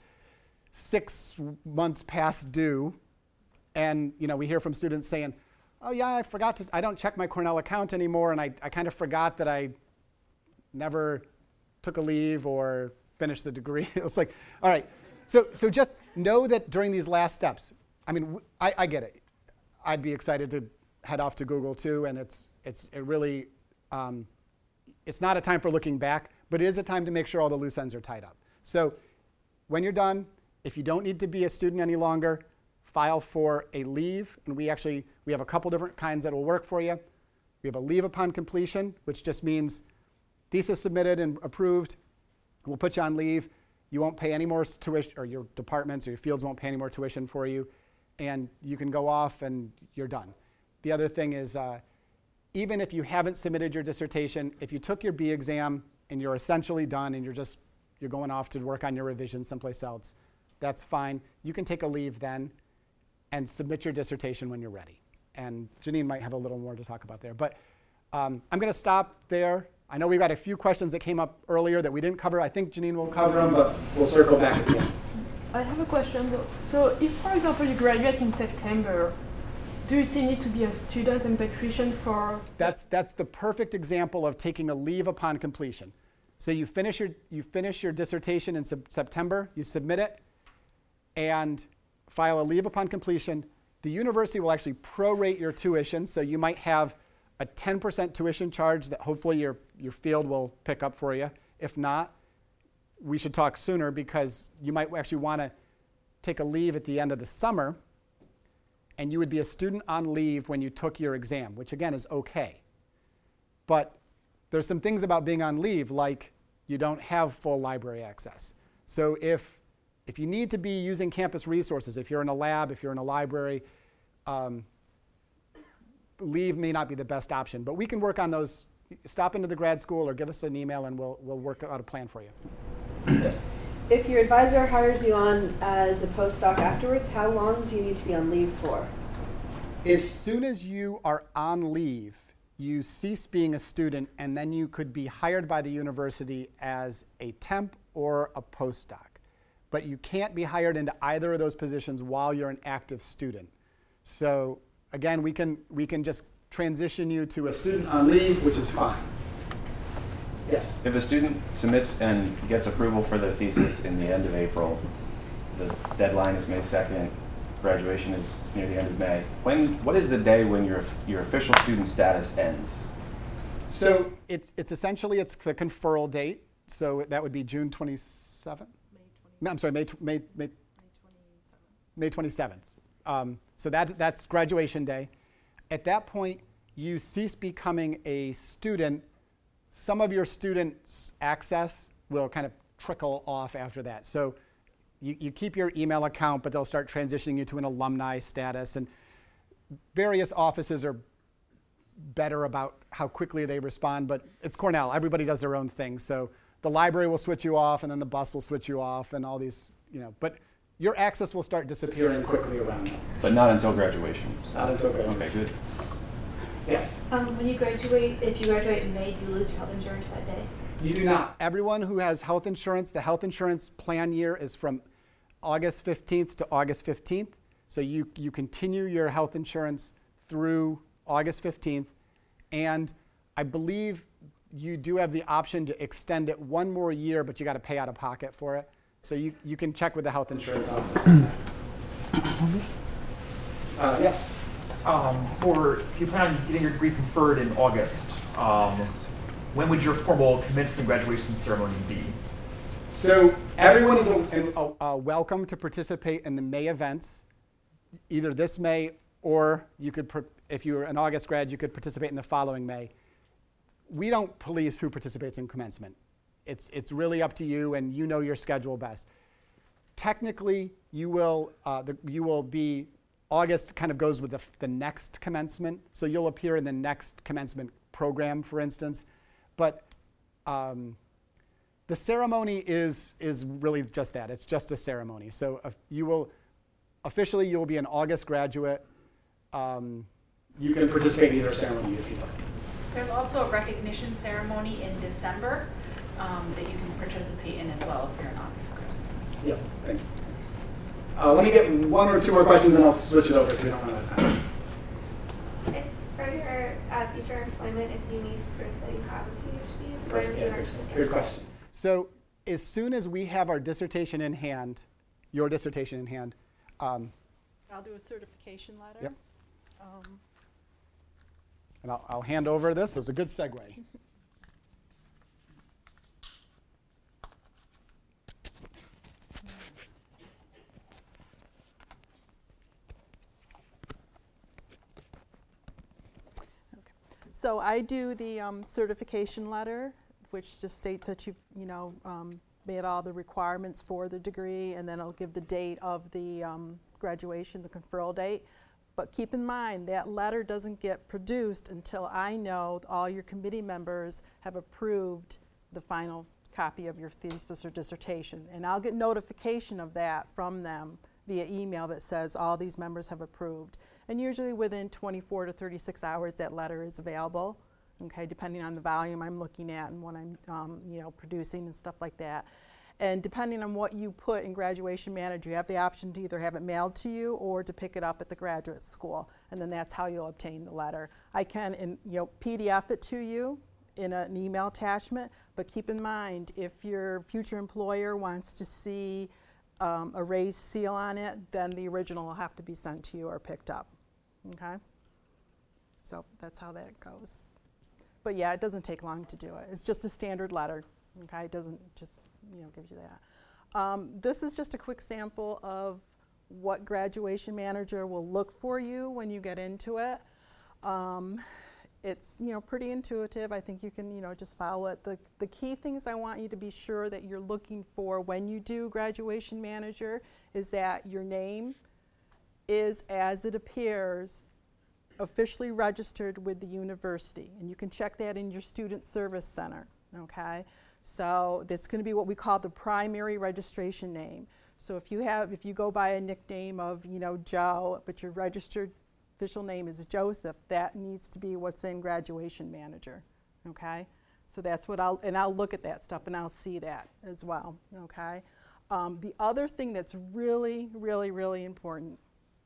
six months past due. And you know, we hear from students saying, oh yeah, I forgot to, I don't check my Cornell account anymore, and I, I kind of forgot that I never took a leave or finished the degree. It's like, all right. So, so just know that during these last steps, I mean, I, I get it. I'd be excited to head off to Google too, and it's, it's it really, um, it's not a time for looking back, but it is a time to make sure all the loose ends are tied up. So when you're done, if you don't need to be a student any longer, file for a leave, and we actually, we have a couple different kinds that will work for you. We have a leave upon completion, which just means thesis submitted and approved, we'll put you on leave. You won't pay any more tuition, or your departments or your fields won't pay any more tuition for you, and you can go off and you're done. The other thing is, uh, even if you haven't submitted your dissertation, if you took your B exam and you're essentially done and you're just, you're going off to work on your revision someplace else, that's fine. You can take a leave then and submit your dissertation when you're ready. And Janine might have a little more to talk about there. But um, I'm going to stop there. I know we've got a few questions that came up earlier that we didn't cover. I think Janine will cover them, but we'll circle back at the end. I have a question though. So if, for example, you graduate in September, do you still need to be a student and pay tuition for? That's, that's the perfect example of taking a leave upon completion. So you finish your, you finish your dissertation in sub- September, you submit it, and file a leave upon completion. The university will actually prorate your tuition, so you might have a ten percent tuition charge that hopefully your, your field will pick up for you. If not, we should talk sooner because you might actually want to take a leave at the end of the summer, and you would be a student on leave when you took your exam, which again is okay. But there's some things about being on leave, like you don't have full library access. So if, if you need to be using campus resources, if you're in a lab, if you're in a library, um, leave may not be the best option, but we can work on those. Stop into the grad school or give us an email and we'll, we'll work out a plan for you. Yes. If your advisor hires you on as a postdoc afterwards, how long do you need to be on leave for? As soon as you are on leave, you cease being a student, and then you could be hired by the university as a temp or a postdoc. But you can't be hired into either of those positions while you're an active student. So again, we can, we can just transition you to a student on leave, which is fine. Yes? If a student submits and gets approval for their thesis in the end of April, the deadline is May second, graduation is near the end of May. When, what is the day when your, your official student status ends? So it's, it's essentially, it's the conferral date. So that would be June twenty-seventh? No, I'm sorry, May, tw- May, May, May twenty-seventh. Um, so that, that's graduation day. At that point, you cease becoming a student. Some of your student access will kind of trickle off after that. So you, you keep your email account, but they'll start transitioning you to an alumni status. And various offices are better about how quickly they respond, but it's Cornell. Everybody does their own thing. So the library will switch you off, and then the bus will switch you off, and all these, you know. But your access will start disappearing quickly around that. But not until graduation. So. Not until graduation. Okay, good. Yes? Um, when you graduate, if you graduate in May, do you lose your health insurance that day? You do not. Everyone who has health insurance, the health insurance plan year is from August fifteenth to August fifteenth. So you, you continue your health insurance through August fifteenth. And I believe you do have the option to extend it one more year, but you got to pay out of pocket for it. So you, you can check with the health insurance office on that. Uh, yes? Um, for, if you plan on getting your degree conferred in August, um, when would your formal commencement graduation ceremony be? So everyone is a, a, a welcome to participate in the May events, either this May or you could, if you're an August grad, you could participate in the following May. We don't police who participates in commencement. It's, it's really up to you, and you know your schedule best. Technically, you will, uh, the, you will be, August kind of goes with the, the next commencement, so you'll appear in the next commencement program, for instance. But um, the ceremony is, is really just that. It's just a ceremony. So uh, you will, officially, you will be an August graduate. Um, you can participate in either ceremony if you like. There's also a recognition ceremony in December um, that you can participate in as well if you're an August graduate. Yeah, thank you. Uh, let me get one or two more questions, and I'll switch it over so we don't run out of time. If for your uh, future employment, if you need proof that you have a PhD, where do you Yeah, actually get good it? question. So as soon as we have our dissertation in hand, your dissertation in hand, um, I'll do a certification letter. Yep. Um, and I'll, I'll hand over this. It's a good segue. So I do the um, certification letter, which just states that you've, you know, um, made all the requirements for the degree, and then I'll give the date of the um, graduation, the conferral date. But keep in mind, that letter doesn't get produced until I know all your committee members have approved the final copy of your thesis or dissertation. And I'll get notification of that from them via email that says all these members have approved. And usually within twenty-four to thirty-six hours, that letter is available, okay, depending on the volume I'm looking at and what I'm um, you know, producing and stuff like that. And depending on what you put in Graduation Manager, you have the option to either have it mailed to you or to pick it up at the graduate school, and then that's how you'll obtain the letter. I can in, you know, P D F it to you in a, an email attachment, but keep in mind, if your future employer wants to see um, a raised seal on it, then the original will have to be sent to you or picked up, okay? So that's how that goes. But yeah, it doesn't take long to do it. It's just a standard letter, okay? It doesn't just, you know, gives you that. Um, this is just a quick sample of what Graduation Manager will look for you when you get into it. Um, it's, you know, pretty intuitive. I think you can, you know, just follow it. The, the key things I want you to be sure that you're looking for when you do Graduation Manager is that your name is, as it appears, officially registered with the university. And you can check that in your Student Service Center, okay? So that's going to be what we call the primary registration name. So if you have, if you go by a nickname of, you know, Joe, but your registered official name is Joseph, that needs to be what's in Graduation Manager, okay? So that's what I'll, and I'll look at that stuff and I'll see that as well, okay? Um, the other thing that's really, really, really important.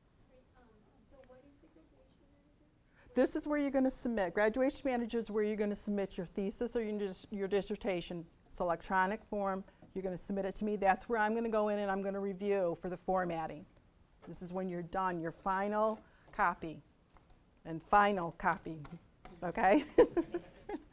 This is where you're going to submit. Graduation Manager is where you're going to submit your thesis or your, dis your dissertation. It's an electronic form. You're going to submit it to me. That's where I'm going to go in and I'm going to review for the formatting. This is when you're done, your final copy and final copy, okay?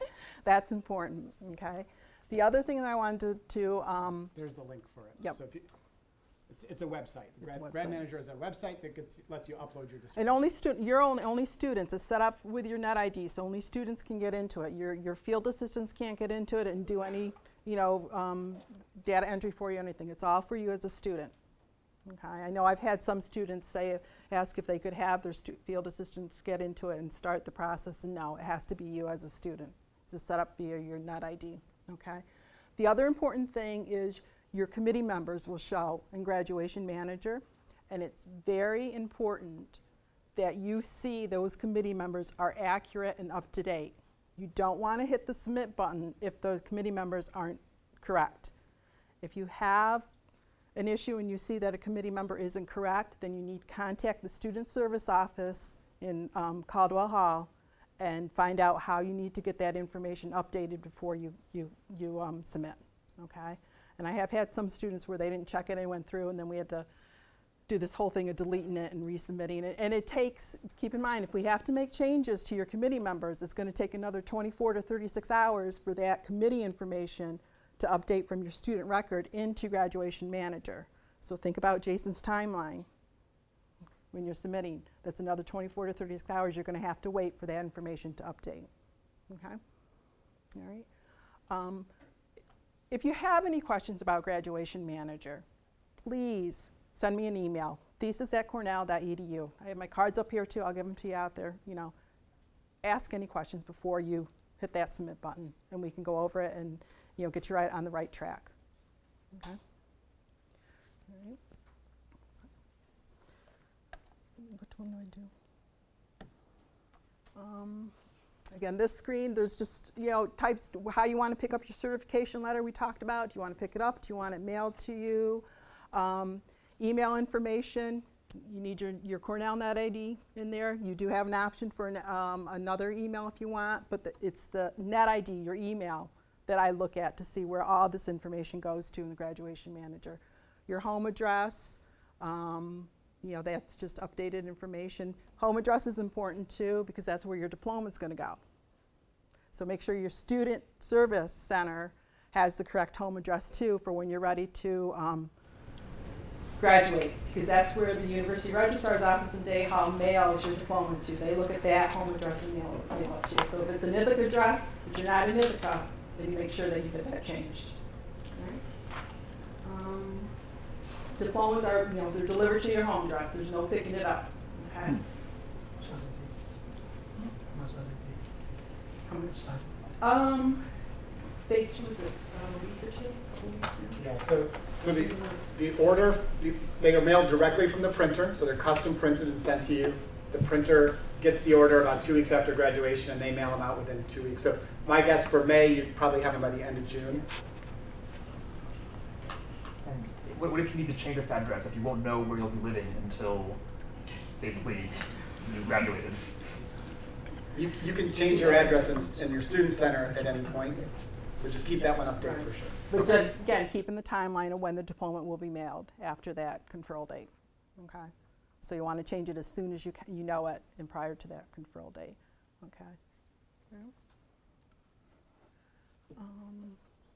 That's important, okay? The other thing that I wanted to, to um, There's the link for it. Yep. So if you, it's, it's a website. It's a Grad, website. Grad Manager is a website that gets, lets you upload your district. and only student, your own, only students, it's set up with your net I D, so only students can get into it. Your, your field assistants can't get into it and do any, you know, um, data entry for you or anything. It's all for you as a student. Okay, I know I've had some students say, ask if they could have their stu field assistants get into it and start the process, and no, it has to be you as a student. It's set up via your net I D, okay? The other important thing is your committee members will show in Graduation Manager, and it's very important that you see those committee members are accurate and up to date. You don't want to hit the submit button if those committee members aren't correct. If you have an issue and you see that a committee member isn't correct, then you need to contact the Student Service Office in um, Caldwell Hall and find out how you need to get that information updated before you, you, you um, submit, okay? And I have had some students where they didn't check it and went through, and then we had to do this whole thing of deleting it and resubmitting it. And it takes, keep in mind, if we have to make changes to your committee members, it's going to take another twenty-four to thirty-six hours for that committee information to update from your student record into Graduation Manager. So think about Jason's timeline when you're submitting. That's another twenty-four to thirty-six hours you're going to have to wait for that information to update. Okay? All right. Um, if you have any questions about Graduation Manager, please send me an email, thesis at cornell dot e d u. I have my cards up here too. I'll give them to you out there. You know, ask any questions before you hit that submit button, and we can go over it and, you know, get you right on the right track. Okay. All right. Which one do I do? Um, again, this screen, there's just, you know, types, how you want to pick up your certification letter we talked about. Do you want to pick it up? Do you want it mailed to you? Um, email information. You need your, your Cornell net I D in there. You do have an option for an, um, another email if you want, but the, it's the net I D, your email, that I look at to see where all this information goes to in the Graduation Manager. Your home address, um, you know, that's just updated information. Home address is important too, because that's where your diploma is going to go. So make sure your Student Service Center has the correct home address too for when you're ready to um, graduate, because that's where the University Registrar's Office in Day Hall mails your diploma to. They look at that home address and mail it, mail it to you. So if it's an Ithaca address, but you're not in Ithaca, then you make sure that you get that changed. All right. Um, diplomas are, you know, they're delivered to your home address. There's no picking it up. Okay. How much time? Um, they choose it a week or two. Couple weeks, yeah. Yeah, so, so the, the order, the, they are mailed directly from the printer, so they're custom printed and sent to you. The printer gets the order about two weeks after graduation, and they mail them out within two weeks. So my guess for May, you'd probably have them by the end of June. And what, what if you need to change this address, if you won't know where you'll be living until basically you graduated? You, you can change your address in, in your student center at any point, so just keep that one updated for sure. But then, again, keeping the timeline of when the diploma will be mailed after that conferral date. Okay. So you want to change it as soon as you can, you know it, and prior to that conferral date. Okay. Yeah. Um,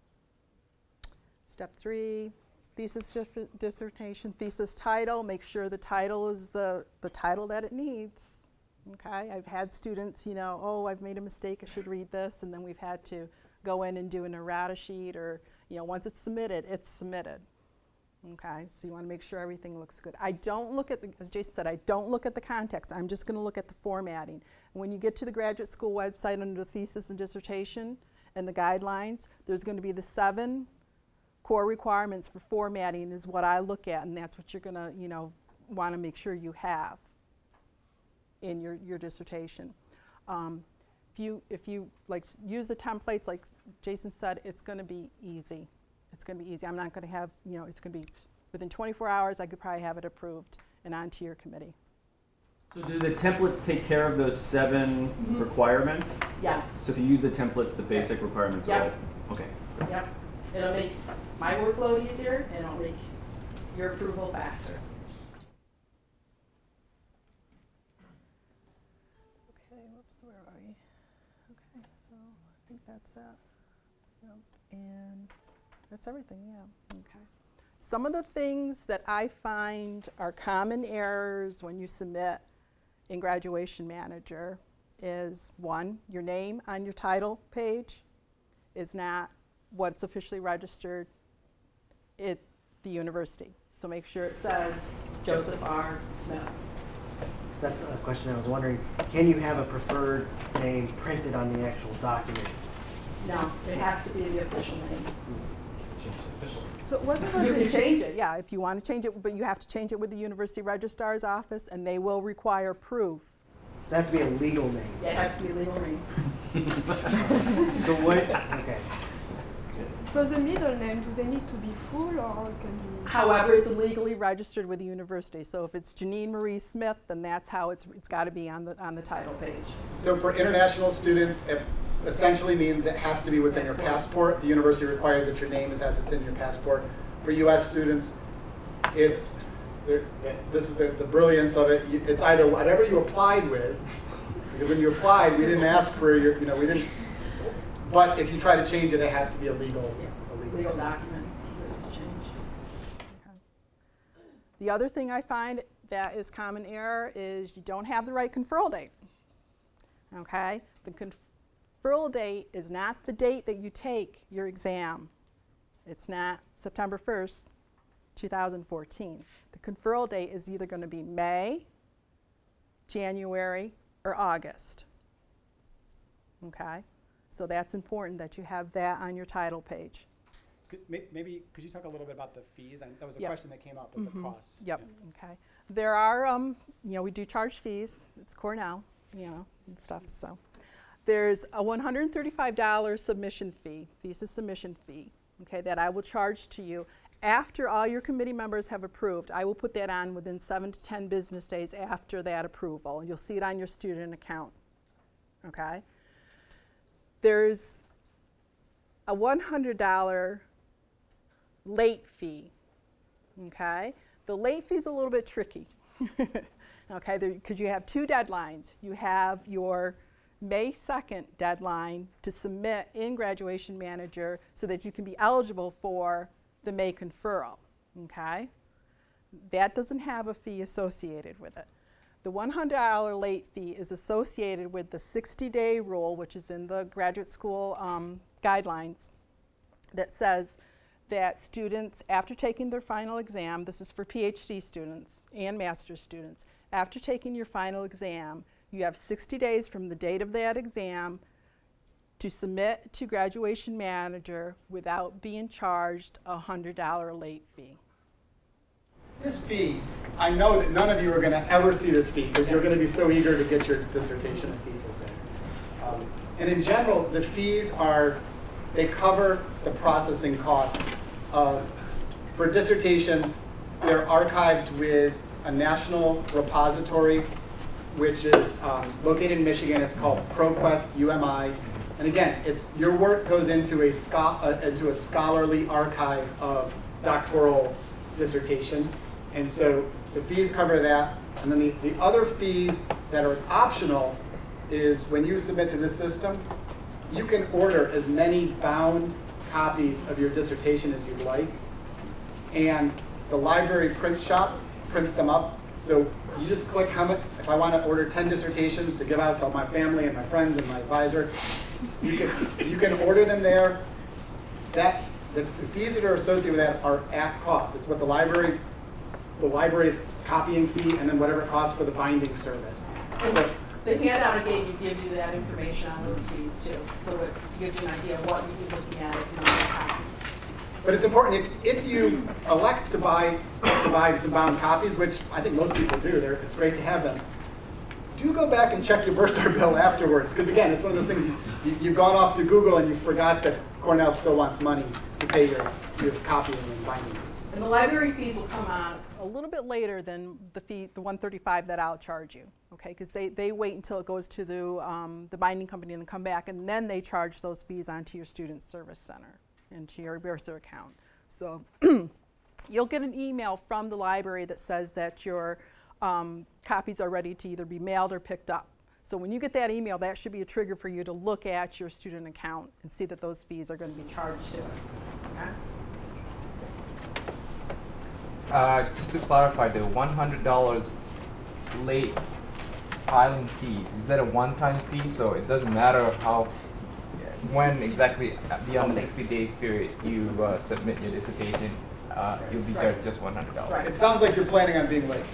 step three, thesis dis dissertation, thesis title. Make sure the title is the the title that it needs. Okay. I've had students, you know, oh, I've made a mistake. I should read this, and then we've had to go in and do an errata sheet, or, you know, once it's submitted, it's submitted. Okay, so you want to make sure everything looks good. I don't look at the, as Jason said, I don't look at the context. I'm just going to look at the formatting. And when you get to the graduate school website under the thesis and dissertation and the guidelines, there's going to be the seven core requirements for formatting is what I look at, and that's what you're going to, you know, want to make sure you have in your, your dissertation. Um, if you, if you like use the templates, like Jason said, it's going to be easy. It's going to be easy. I'm not going to have, you know, it's going to be within twenty-four hours, I could probably have it approved and onto your committee. So do the templates take care of those seven mm-hmm. requirements? Yes. So if you use the templates, the basic yep. requirements yep. are all, okay. Yep. It'll make my workload easier, and it'll make your approval faster. Okay, whoops, where are we? Okay, so think that's it. Yep. And that's everything, yeah. Okay. Some of the things that I find are common errors when you submit in Graduation Manager is, one, your name on your title page is not what's officially registered at the university. So make sure it says Joseph R. Smith. That's a question I was wondering. Can you have a preferred name printed on the actual document? No, it has to be the official name. So what about You the- can change it, yeah, if you want to change it, but you have to change it with the University Registrar's Office, and they will require proof. It has to be a legal name. It has to be a legal name. So what, okay. So the middle name, do they need to be full or can you? However, it's legally registered with the university, so if it's Janine Marie Smith, then that's how it's, it's got to be on the, on the title page. So for international students, it essentially means it has to be what's in your passport. The university requires that your name is as it's in your passport. For U S students, it's, there- this is the, the brilliance of it. You- It's either whatever you applied with, because when you applied, we didn't ask for your, you know, we didn't, but if you try to change it, it has to be a legal, a legal. Legal document to change. Okay. The other thing I find that is common error is you don't have the right conferral date. Okay? The conferral date is not the date that you take your exam. It's not September first, two thousand fourteen. The conferral date is either going to be May, January, or August. Okay? So that's important that you have that on your title page. Could, may- maybe, could you talk a little bit about the fees? And that was a Yep. question that came up with Mhm. the costs. Yep, okay. There are, um, you know, we do charge fees. It's Cornell, you know, and stuff, so. There's a one hundred thirty-five dollars submission fee, visa submission fee, okay, that I will charge to you. After all your committee members have approved, I will put that on within seven to ten business days after that approval. You'll see it on your student account, okay? There's a one hundred dollars late fee, okay? The late fee is a little bit tricky, okay, because you have two deadlines. You have your May second deadline to submit in Graduation Manager so that you can be eligible for the May conferral, okay? That doesn't have a fee associated with it. The one hundred dollars late fee is associated with the sixty day rule, which is in the graduate school um, guidelines, that says that students, after taking their final exam, this is for PhD students and master's students, after taking your final exam, you have sixty days from the date of that exam to submit to Graduation Manager without being charged a one hundred dollars late fee. This fee, I know that none of you are going to ever see this fee because you're going to be so eager to get your dissertation and thesis in. Um, and in general, the fees are, they cover the processing cost of, for dissertations, they're archived with a national repository, which is um, located in Michigan. It's called ProQuest U M I. And again, it's, your work goes into a, scho uh, into a scholarly archive of doctoral dissertations. And so the fees cover that. And then the, the other fees that are optional is when you submit to this system, you can order as many bound copies of your dissertation as you'd like. And the library print shop prints them up. So you just click how much, if I want to order ten dissertations to give out to all my family and my friends and my advisor, you can, you can order them there. That, the, the fees that are associated with that are at cost. It's what the library, the library's copying fee, and then whatever it costs for the binding service. So The handout I gave you gives you that information on those fees too, so it gives you an idea of what you'd be looking at if you want copies. But it's important, if, if you elect to buy, to buy some bound copies, which I think most people do, they're, it's great to have them, do go back and check your bursar bill afterwards, because again, it's one of those things, you, you, you've gone off to Google and you forgot that Cornell still wants money to pay your, your copying and binding fees. And the library fees will come on a little bit later than the fee, the one thirty-five that I'll charge you, okay? Because they, they wait until it goes to the, um, the binding company and come back, and then they charge those fees onto your student service center and to your bursar account. So you'll get an email from the library that says that your um, copies are ready to either be mailed or picked up. So when you get that email, that should be a trigger for you to look at your student account and see that those fees are going to be charged to it. Okay? Uh, just to clarify, the one hundred dollars late filing fees, is that a one-time fee? So it doesn't matter how, when exactly beyond the sixty days period you uh, submit your dissertation, uh, you'll be charged just one hundred dollars. Right. It sounds like you're planning on being late.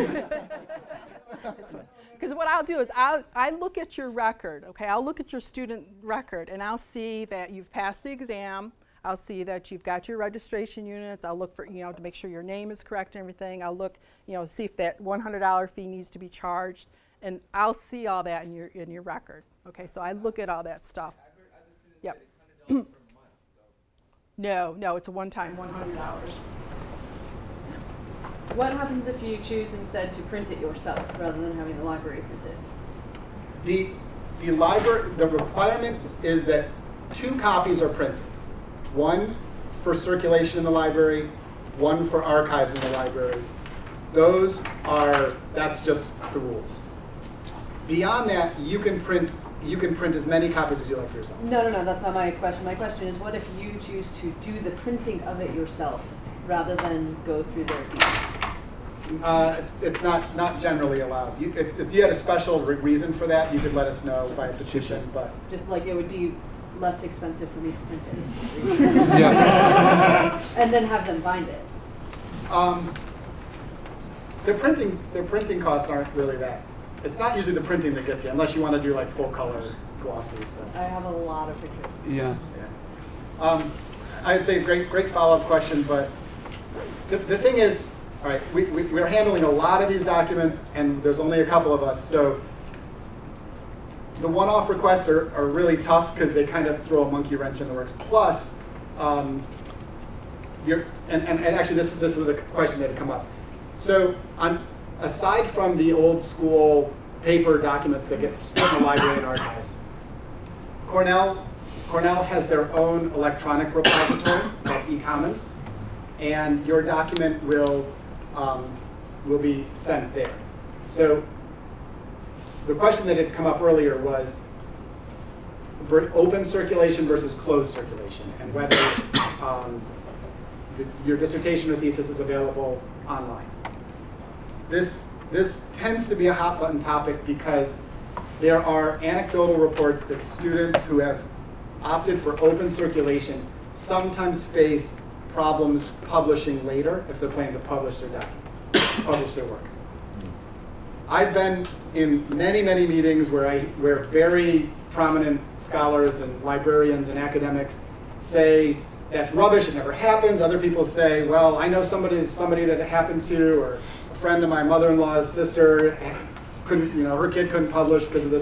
Because what I'll do is I'll, I look at your record, okay? I'll look at your student record and I'll see that you've passed the exam. I'll see that you've got your registration units. I'll look for, you know, to make sure your name is correct and everything. I'll look, you know, see if that one hundred dollar fee needs to be charged. And I'll see all that in your, in your record, okay? So I look at all that stuff. Yep. No, no, it's a one-time one hundred dollars. What happens if you choose instead to print it yourself rather than having the library print it? The, the library, the requirement is that two copies are printed. One for circulation in the library, one for archives in the library. Those are, that's just the rules. Beyond that, you can print, you can print as many copies as you like for yourself. No, no, no, that's not my question. My question is, what if you choose to do the printing of it yourself rather than go through their fees? Uh, it's it's not, not generally allowed. You, if, if you had a special re reason for that, you could let us know by petition, but. Just like it would be less expensive for me to print it. Yeah. And then have them bind it. Um, their printing, their printing costs aren't really that. It's not usually the printing that gets you, unless you want to do like full color glosses. So. I have a lot of pictures. Yeah. Yeah. Um, I'd say great, great follow-up question, but the, the thing is, all right, we, we, we're handling a lot of these documents, and there's only a couple of us, so the one-off requests are, are really tough because they kind of throw a monkey wrench in the works. Plus, um, you're, and, and, and actually this, this was a question that had come up. So on, aside from the old school paper documents that get split in the library and archives, Cornell, Cornell has their own electronic repository called eCommons, and your document will, um, will be sent there. So the question that had come up earlier was open circulation versus closed circulation, and whether um, the, your dissertation or thesis is available online. This, this tends to be a hot button topic because there are anecdotal reports that students who have opted for open circulation sometimes face problems publishing later if they're planning to publish their document, publish their work. I've been in many, many meetings where I, where very prominent scholars and librarians and academics say that's rubbish, it never happens. Other people say, well, I know somebody, somebody that it happened to, or a friend of my mother-in-law's sister couldn't, you know, her kid couldn't publish because of this.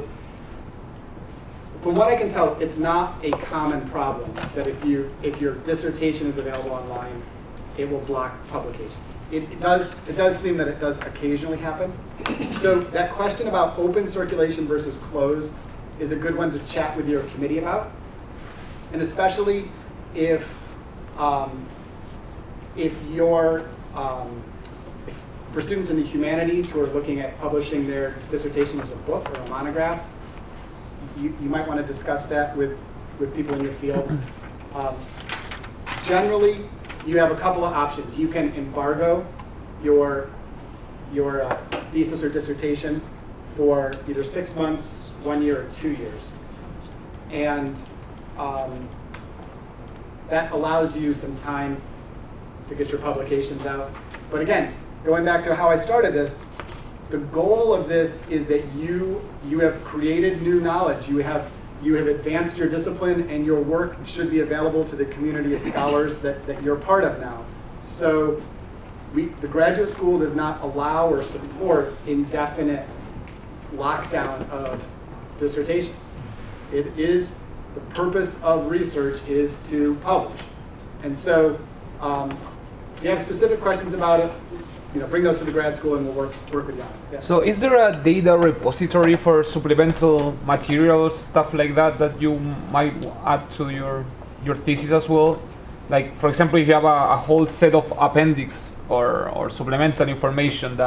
From what I can tell, it's not a common problem that if you, if your dissertation is available online, it will block publication. It, it does, it does seem that it does occasionally happen. So that question about open circulation versus closed is a good one to chat with your committee about, and especially if um, if you're um, if, for students in the humanities who are looking at publishing their dissertation as a book or a monograph, you, you might want to discuss that with with people in your field. Um, generally, you have a couple of options. You can embargo your your uh, thesis or dissertation for either six months, one year, or two years. And um, that allows you some time to get your publications out. But again, going back to how I started this, the goal of this is that you you have created new knowledge. You have you have advanced your discipline, and your work should be available to the community of scholars that, that you're part of now. So we, the graduate school does not allow or support indefinite lockdown of dissertations. It is, the purpose of research is to publish. And so um, if you have specific questions about it, you know, bring those to the grad school and we'll work, work with you on it. Yeah. So is there a data repository for supplemental materials, stuff like that, that you might add to your, your thesis as well? Like, for example, if you have a, a whole set of appendix or, or supplemental information that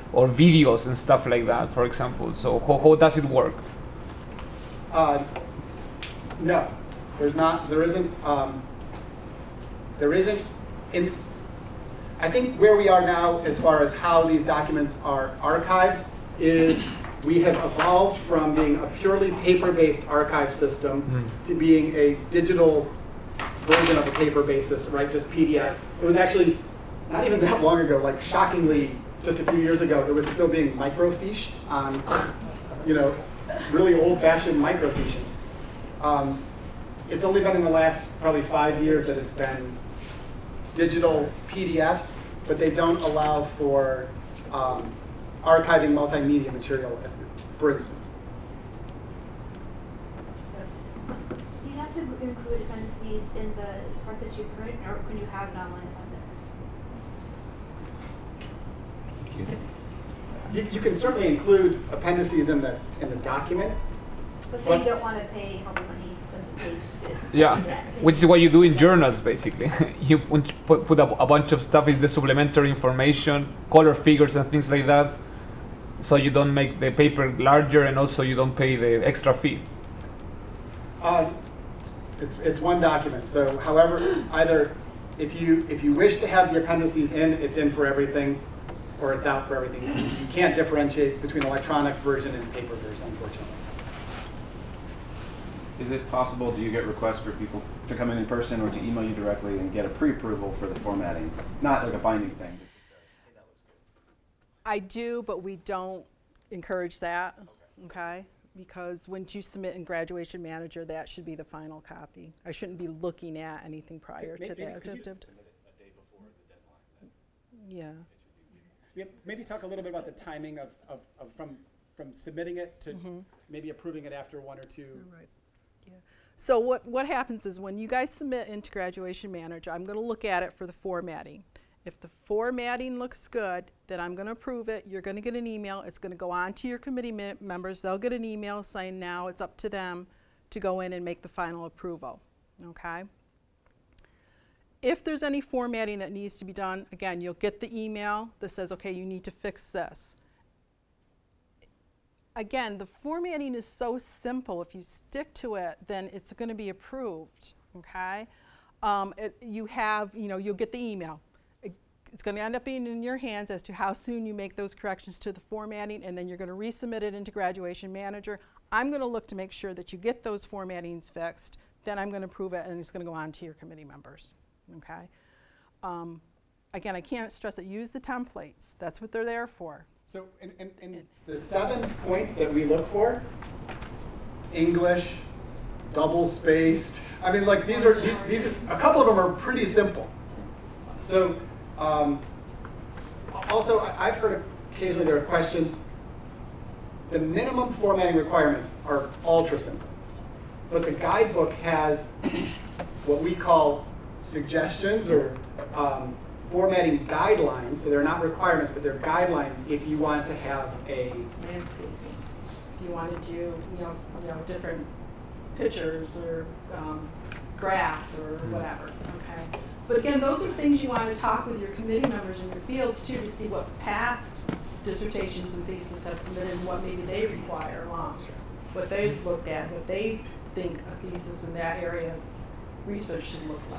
or videos and stuff like that, for example. So how, how does it work? Uh, no, there's not. There isn't. Um, there isn't. In I think where we are now, as far as how these documents are archived, is we have evolved from being a purely paper-based archive system mm. to being a digital version of a paper-based system, right? Just P D Fs. It was actually not even that long ago, like shockingly, just a few years ago, it was still being microfished on, you know, really old-fashioned microfiching. Um, it's only been in the last probably five years that it's been digital P D Fs, but they don't allow for um, archiving multimedia material, for instance. Yes. Do you have to include appendices in the part that you print, or can you have an online appendix? You, you can certainly include appendices in the in the document. But say you don't want to pay how much money since the page to Yeah, do that. which is what you do in journals, basically. You put, put a, a bunch of stuff in the supplementary information, color figures and things like that, so you don't make the paper larger, and also you don't pay the extra fee. Uh, it's, it's one document. So, however, either if you if you wish to have the appendices in, it's in for everything, or it's out for everything. You, you can't differentiate between electronic version and paper version, unfortunately. Is it possible, do you get requests for people to come in in person or to email you directly and get a pre-approval for the formatting? Not like a binding thing, but just a, hey, that looks good. I do, but we don't encourage that, okay? Because once you submit in Graduation Manager, that should be the final copy. I shouldn't be looking at anything prior Maybe- to maybe that. could you- Submit it a day before the deadline. Yeah. Yeah, maybe talk a little bit about the timing of, of, of from from submitting it to Mhm. maybe approving it after one or two. Right. Yeah. So what, what happens is when you guys submit into Graduation Manager, I'm going to look at it for the formatting. If the formatting looks good, then I'm going to approve it. You're going to get an email. It's going to go on to your committee me members. They'll get an email saying now it's up to them to go in and make the final approval. Okay? If there's any formatting that needs to be done, again, you'll get the email that says, okay, you need to fix this. Again, the formatting is so simple. If you stick to it, then it's going to be approved, okay? Um, it, you have, you know, you'll get the email. It, it's going to end up being in your hands as to how soon you make those corrections to the formatting, and then you're going to resubmit it into Graduation Manager. I'm going to look to make sure that you get those formattings fixed. Then I'm going to approve it, and it's going to go on to your committee members, okay? Um, again, I can't stress it. Use the templates. That's what they're there for. So in, in, in the seven points that we look for, English, double spaced, I mean, like these are, these are, a couple of them are pretty simple. So um, also, I- I've heard occasionally there are questions. The minimum formatting requirements are ultra simple, but the guidebook has what we call suggestions or um, formatting guidelines, so they're not requirements, but they're guidelines if you want to have a landscaping. If you want to do, you know, s- you know, different pictures or um, graphs or whatever, okay? But again, those are things you want to talk with your committee members in your fields too, to see what past dissertations and theses have submitted and what maybe they require along, what they've looked at, what they think a thesis in that area of research should look like.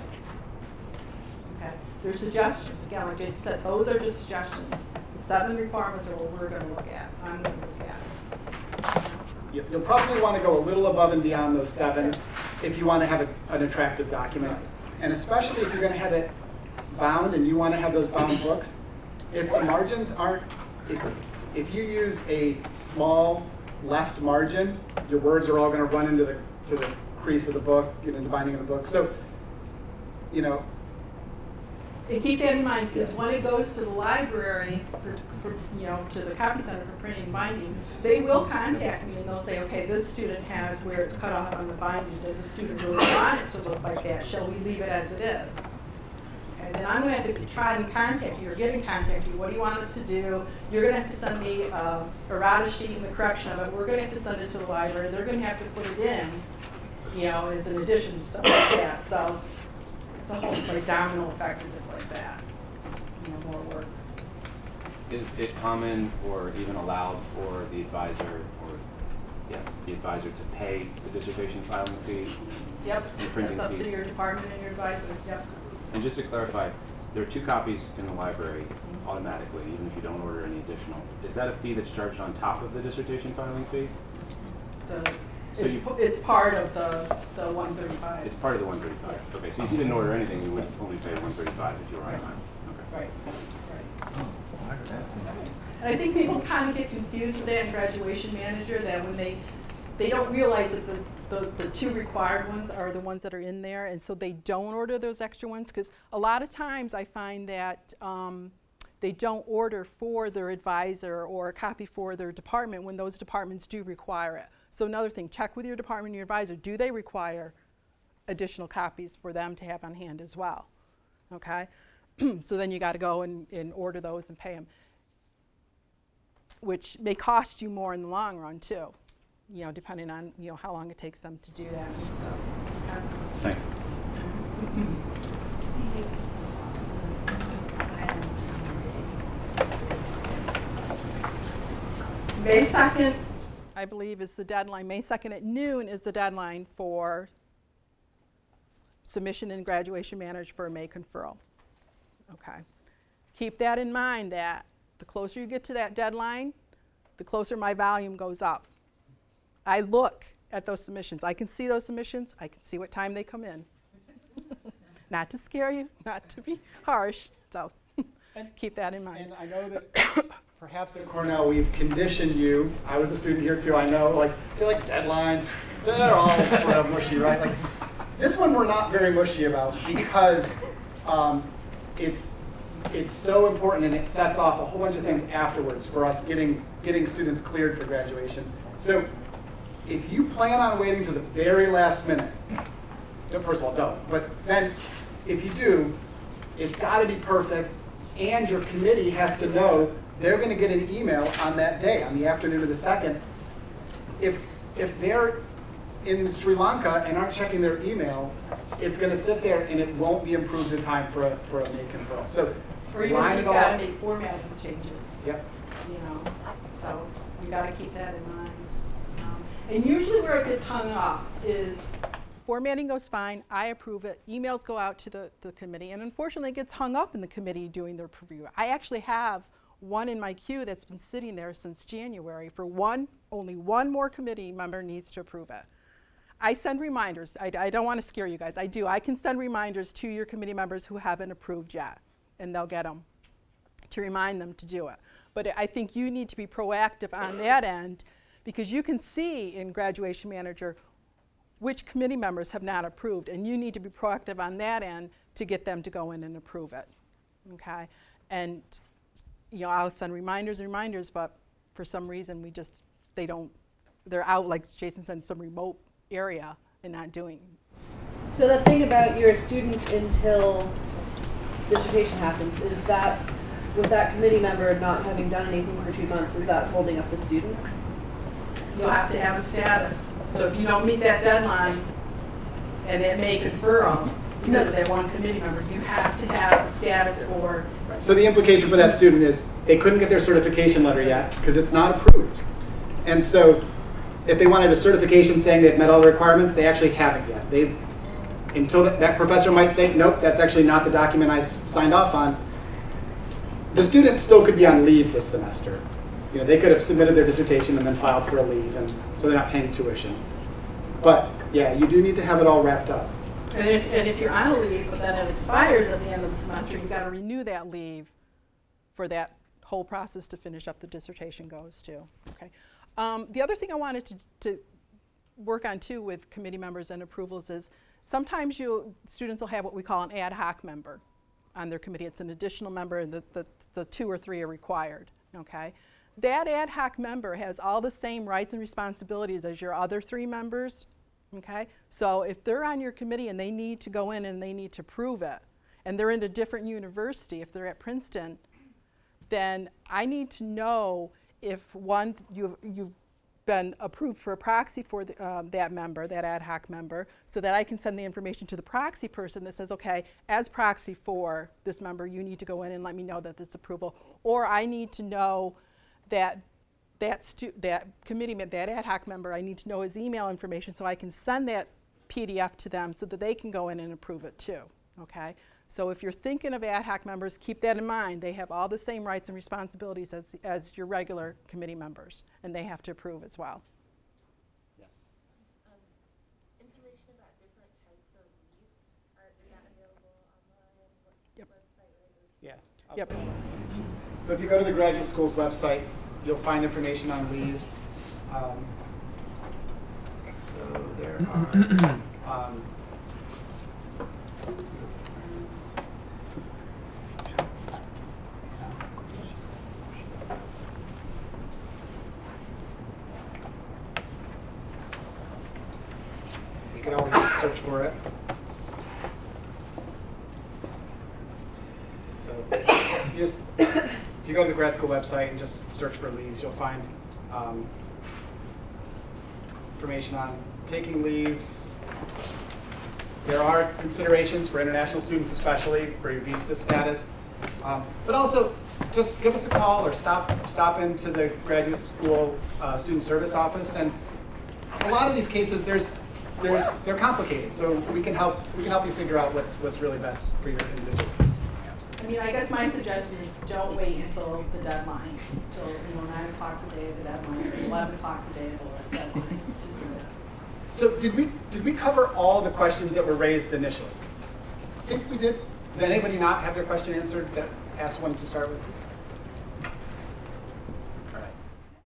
Okay, they're suggestions. Again, like I just said, those are just suggestions. The seven requirements are what we're going to look at. I'm going to look at. You- You'll probably want to go a little above and beyond those seven if you want to have a, an attractive document. And especially if you're going to have it bound and you want to have those bound books. If the margins aren't, if, if you use a small left margin, your words are all going to run into the, to the crease of the book, you know, the binding of the book. So, you know, And keep that in mind, because when it goes to the library, for, for, you know, to the copy center for printing and binding, they will contact me and they'll say, okay, this student has where it's cut off on the binding. Does the student really want it to look like that? Shall we leave it as it is? Okay, then I'm going to have to try and contact you or get in contact with you. What do you want us to do? You're going to have to send me a errata sheet and the correction of it. We're going to have to send it to the library. They're going to have to put it in, you know, as an addition, stuff like that. So it's a whole like domino effect if it's like that. You know, more work. Is it common or even allowed for the advisor or yeah, the advisor to pay the dissertation filing fee? Yep, and printing that's up fees? to your department and your advisor, yep. And just to clarify, there are two copies in the library automatically, even if you don't order any additional. Is that a fee that's charged on top of the dissertation filing fee? The, So it's, you- p- it's part of the, the one thirty-five. It's part of the one thirty-five. Okay, so if you didn't order anything, you would only pay one thirty-five if you were online. Okay. Right, right. And I think people kind of get confused with that in graduation manager, that when they, they don't realize that the, the, the two required ones are the ones that are in there, and so they don't order those extra ones, because a lot of times I find that um, they don't order for their advisor or a copy for their department when those departments do require it. So another thing, check with your department and your advisor, do they require additional copies for them to have on hand as well? Okay? So then you got to go and, and order those and pay them, which may cost you more in the long run too, you know, depending on, you know, how long it takes them to do that and stuff. Okay? Thanks. May second, I believe, is the deadline. May second at noon is the deadline for submission and graduation managed for a May conferral. Okay. Keep that in mind, that the closer you get to that deadline, the closer my volume goes up. I look at those submissions. I can see those submissions. I can see what time they come in. Not to scare you, not to be harsh, so keep that in mind. And I know that perhaps at Cornell we've conditioned you. I was a student here too. I know, like, they're like deadlines. They're all sort of mushy, right? Like, this one we're not very mushy about because um, it's it's so important, and it sets off a whole bunch of things afterwards for us getting getting students cleared for graduation. So if you plan on waiting to the very last minute, first of all, don't. But then if you do, it's got to be perfect, and your committee has to know they're going to get an email on that day, on the afternoon of the second. If if they're in Sri Lanka and aren't checking their email, it's going to sit there and it won't be improved in time for a for a May conferral. So Or even line if it you've all got up. to make formatting changes. Yep. You know, so you got to keep that in mind. Um, and usually where it gets hung up is formatting goes fine, I approve it, emails go out to the, the committee, and unfortunately it gets hung up in the committee doing their review. I actually have one in my queue that's been sitting there since January for one, only one more committee member needs to approve it. I send reminders. I, I don't want to scare you guys. I do. I can send reminders to your committee members who haven't approved yet, and they'll get them to remind them to do it. But I think you need to be proactive on that end, because you can see in Graduation Manager which committee members have not approved, and you need to be proactive on that end to get them to go in and approve it. Okay? And you know, I'll send reminders and reminders, but for some reason we just, they don't, they're out, like Jason said, in some remote area and not doing. So the thing about you're a student until dissertation happens, is that, with that committee member not having done anything for two months, is that holding up the student? You'll have to have a status. So if you don't meet that deadline, and it may confer on, because of that one committee member, you have to have a status for. So the implication for that student is they couldn't get their certification letter yet because it's not approved. And so if they wanted a certification saying they've met all the requirements, they actually haven't yet. They've, until that, that professor might say, nope, that's actually not the document I s signed off on. The student still could be on leave this semester. You know, they could have submitted their dissertation and then filed for a leave, and so they're not paying tuition. But yeah, you do need to have it all wrapped up. And if, and if you're on a leave, but then it expires at the end of the semester, you've got to renew that leave for that whole process to finish up the dissertation goes to. Okay. Um, the other thing I wanted to, to work on too with committee members and approvals is sometimes you students will have what we call an ad hoc member on their committee. It's an additional member, and the, the, the two or three are required. Okay. That ad hoc member has all the same rights and responsibilities as your other three members. Okay, so if they're on your committee and they need to go in and they need to prove it, and they're in a different university, if they're at Princeton, then I need to know if one, you've, you've been approved for a proxy for the, um, that member, that ad hoc member, so that I can send the information to the proxy person that says, okay, as proxy for this member, you need to go in and let me know that this approval. or I need to know that that stu that committee, me- that ad hoc member, I need to know his email information so I can send that P D F to them so that they can go in and approve it too, okay? So if you're thinking of ad hoc members, keep that in mind. They have all the same rights and responsibilities as, as your regular committee members, and they have to approve as well. Yes. Um, information about different types of leaves, are, is that available online? What Yep. website would I go to? Yeah. Yep. So if you go to the graduate school's website, you'll find information on leaves. Um, so there are. Um, you can always just search for it. So you just, if you go to the grad school website and just search for leaves, you'll find um, information on taking leaves. There are considerations for international students, especially for your visa status. Um, but also, just give us a call or stop stop into the graduate school uh, student service office. And a lot of these cases, there's there's they're complicated. So we can help we can help you figure out what's what's really best for your individual case. I mean, I guess my suggestion is don't wait until the deadline, until, you know, nine o'clock the day of the deadline, or eleven o'clock the day of the deadline. Just, uh, So did we did we cover all the questions that were raised initially? I think we did. Did anybody not have their question answered that asked one to start with?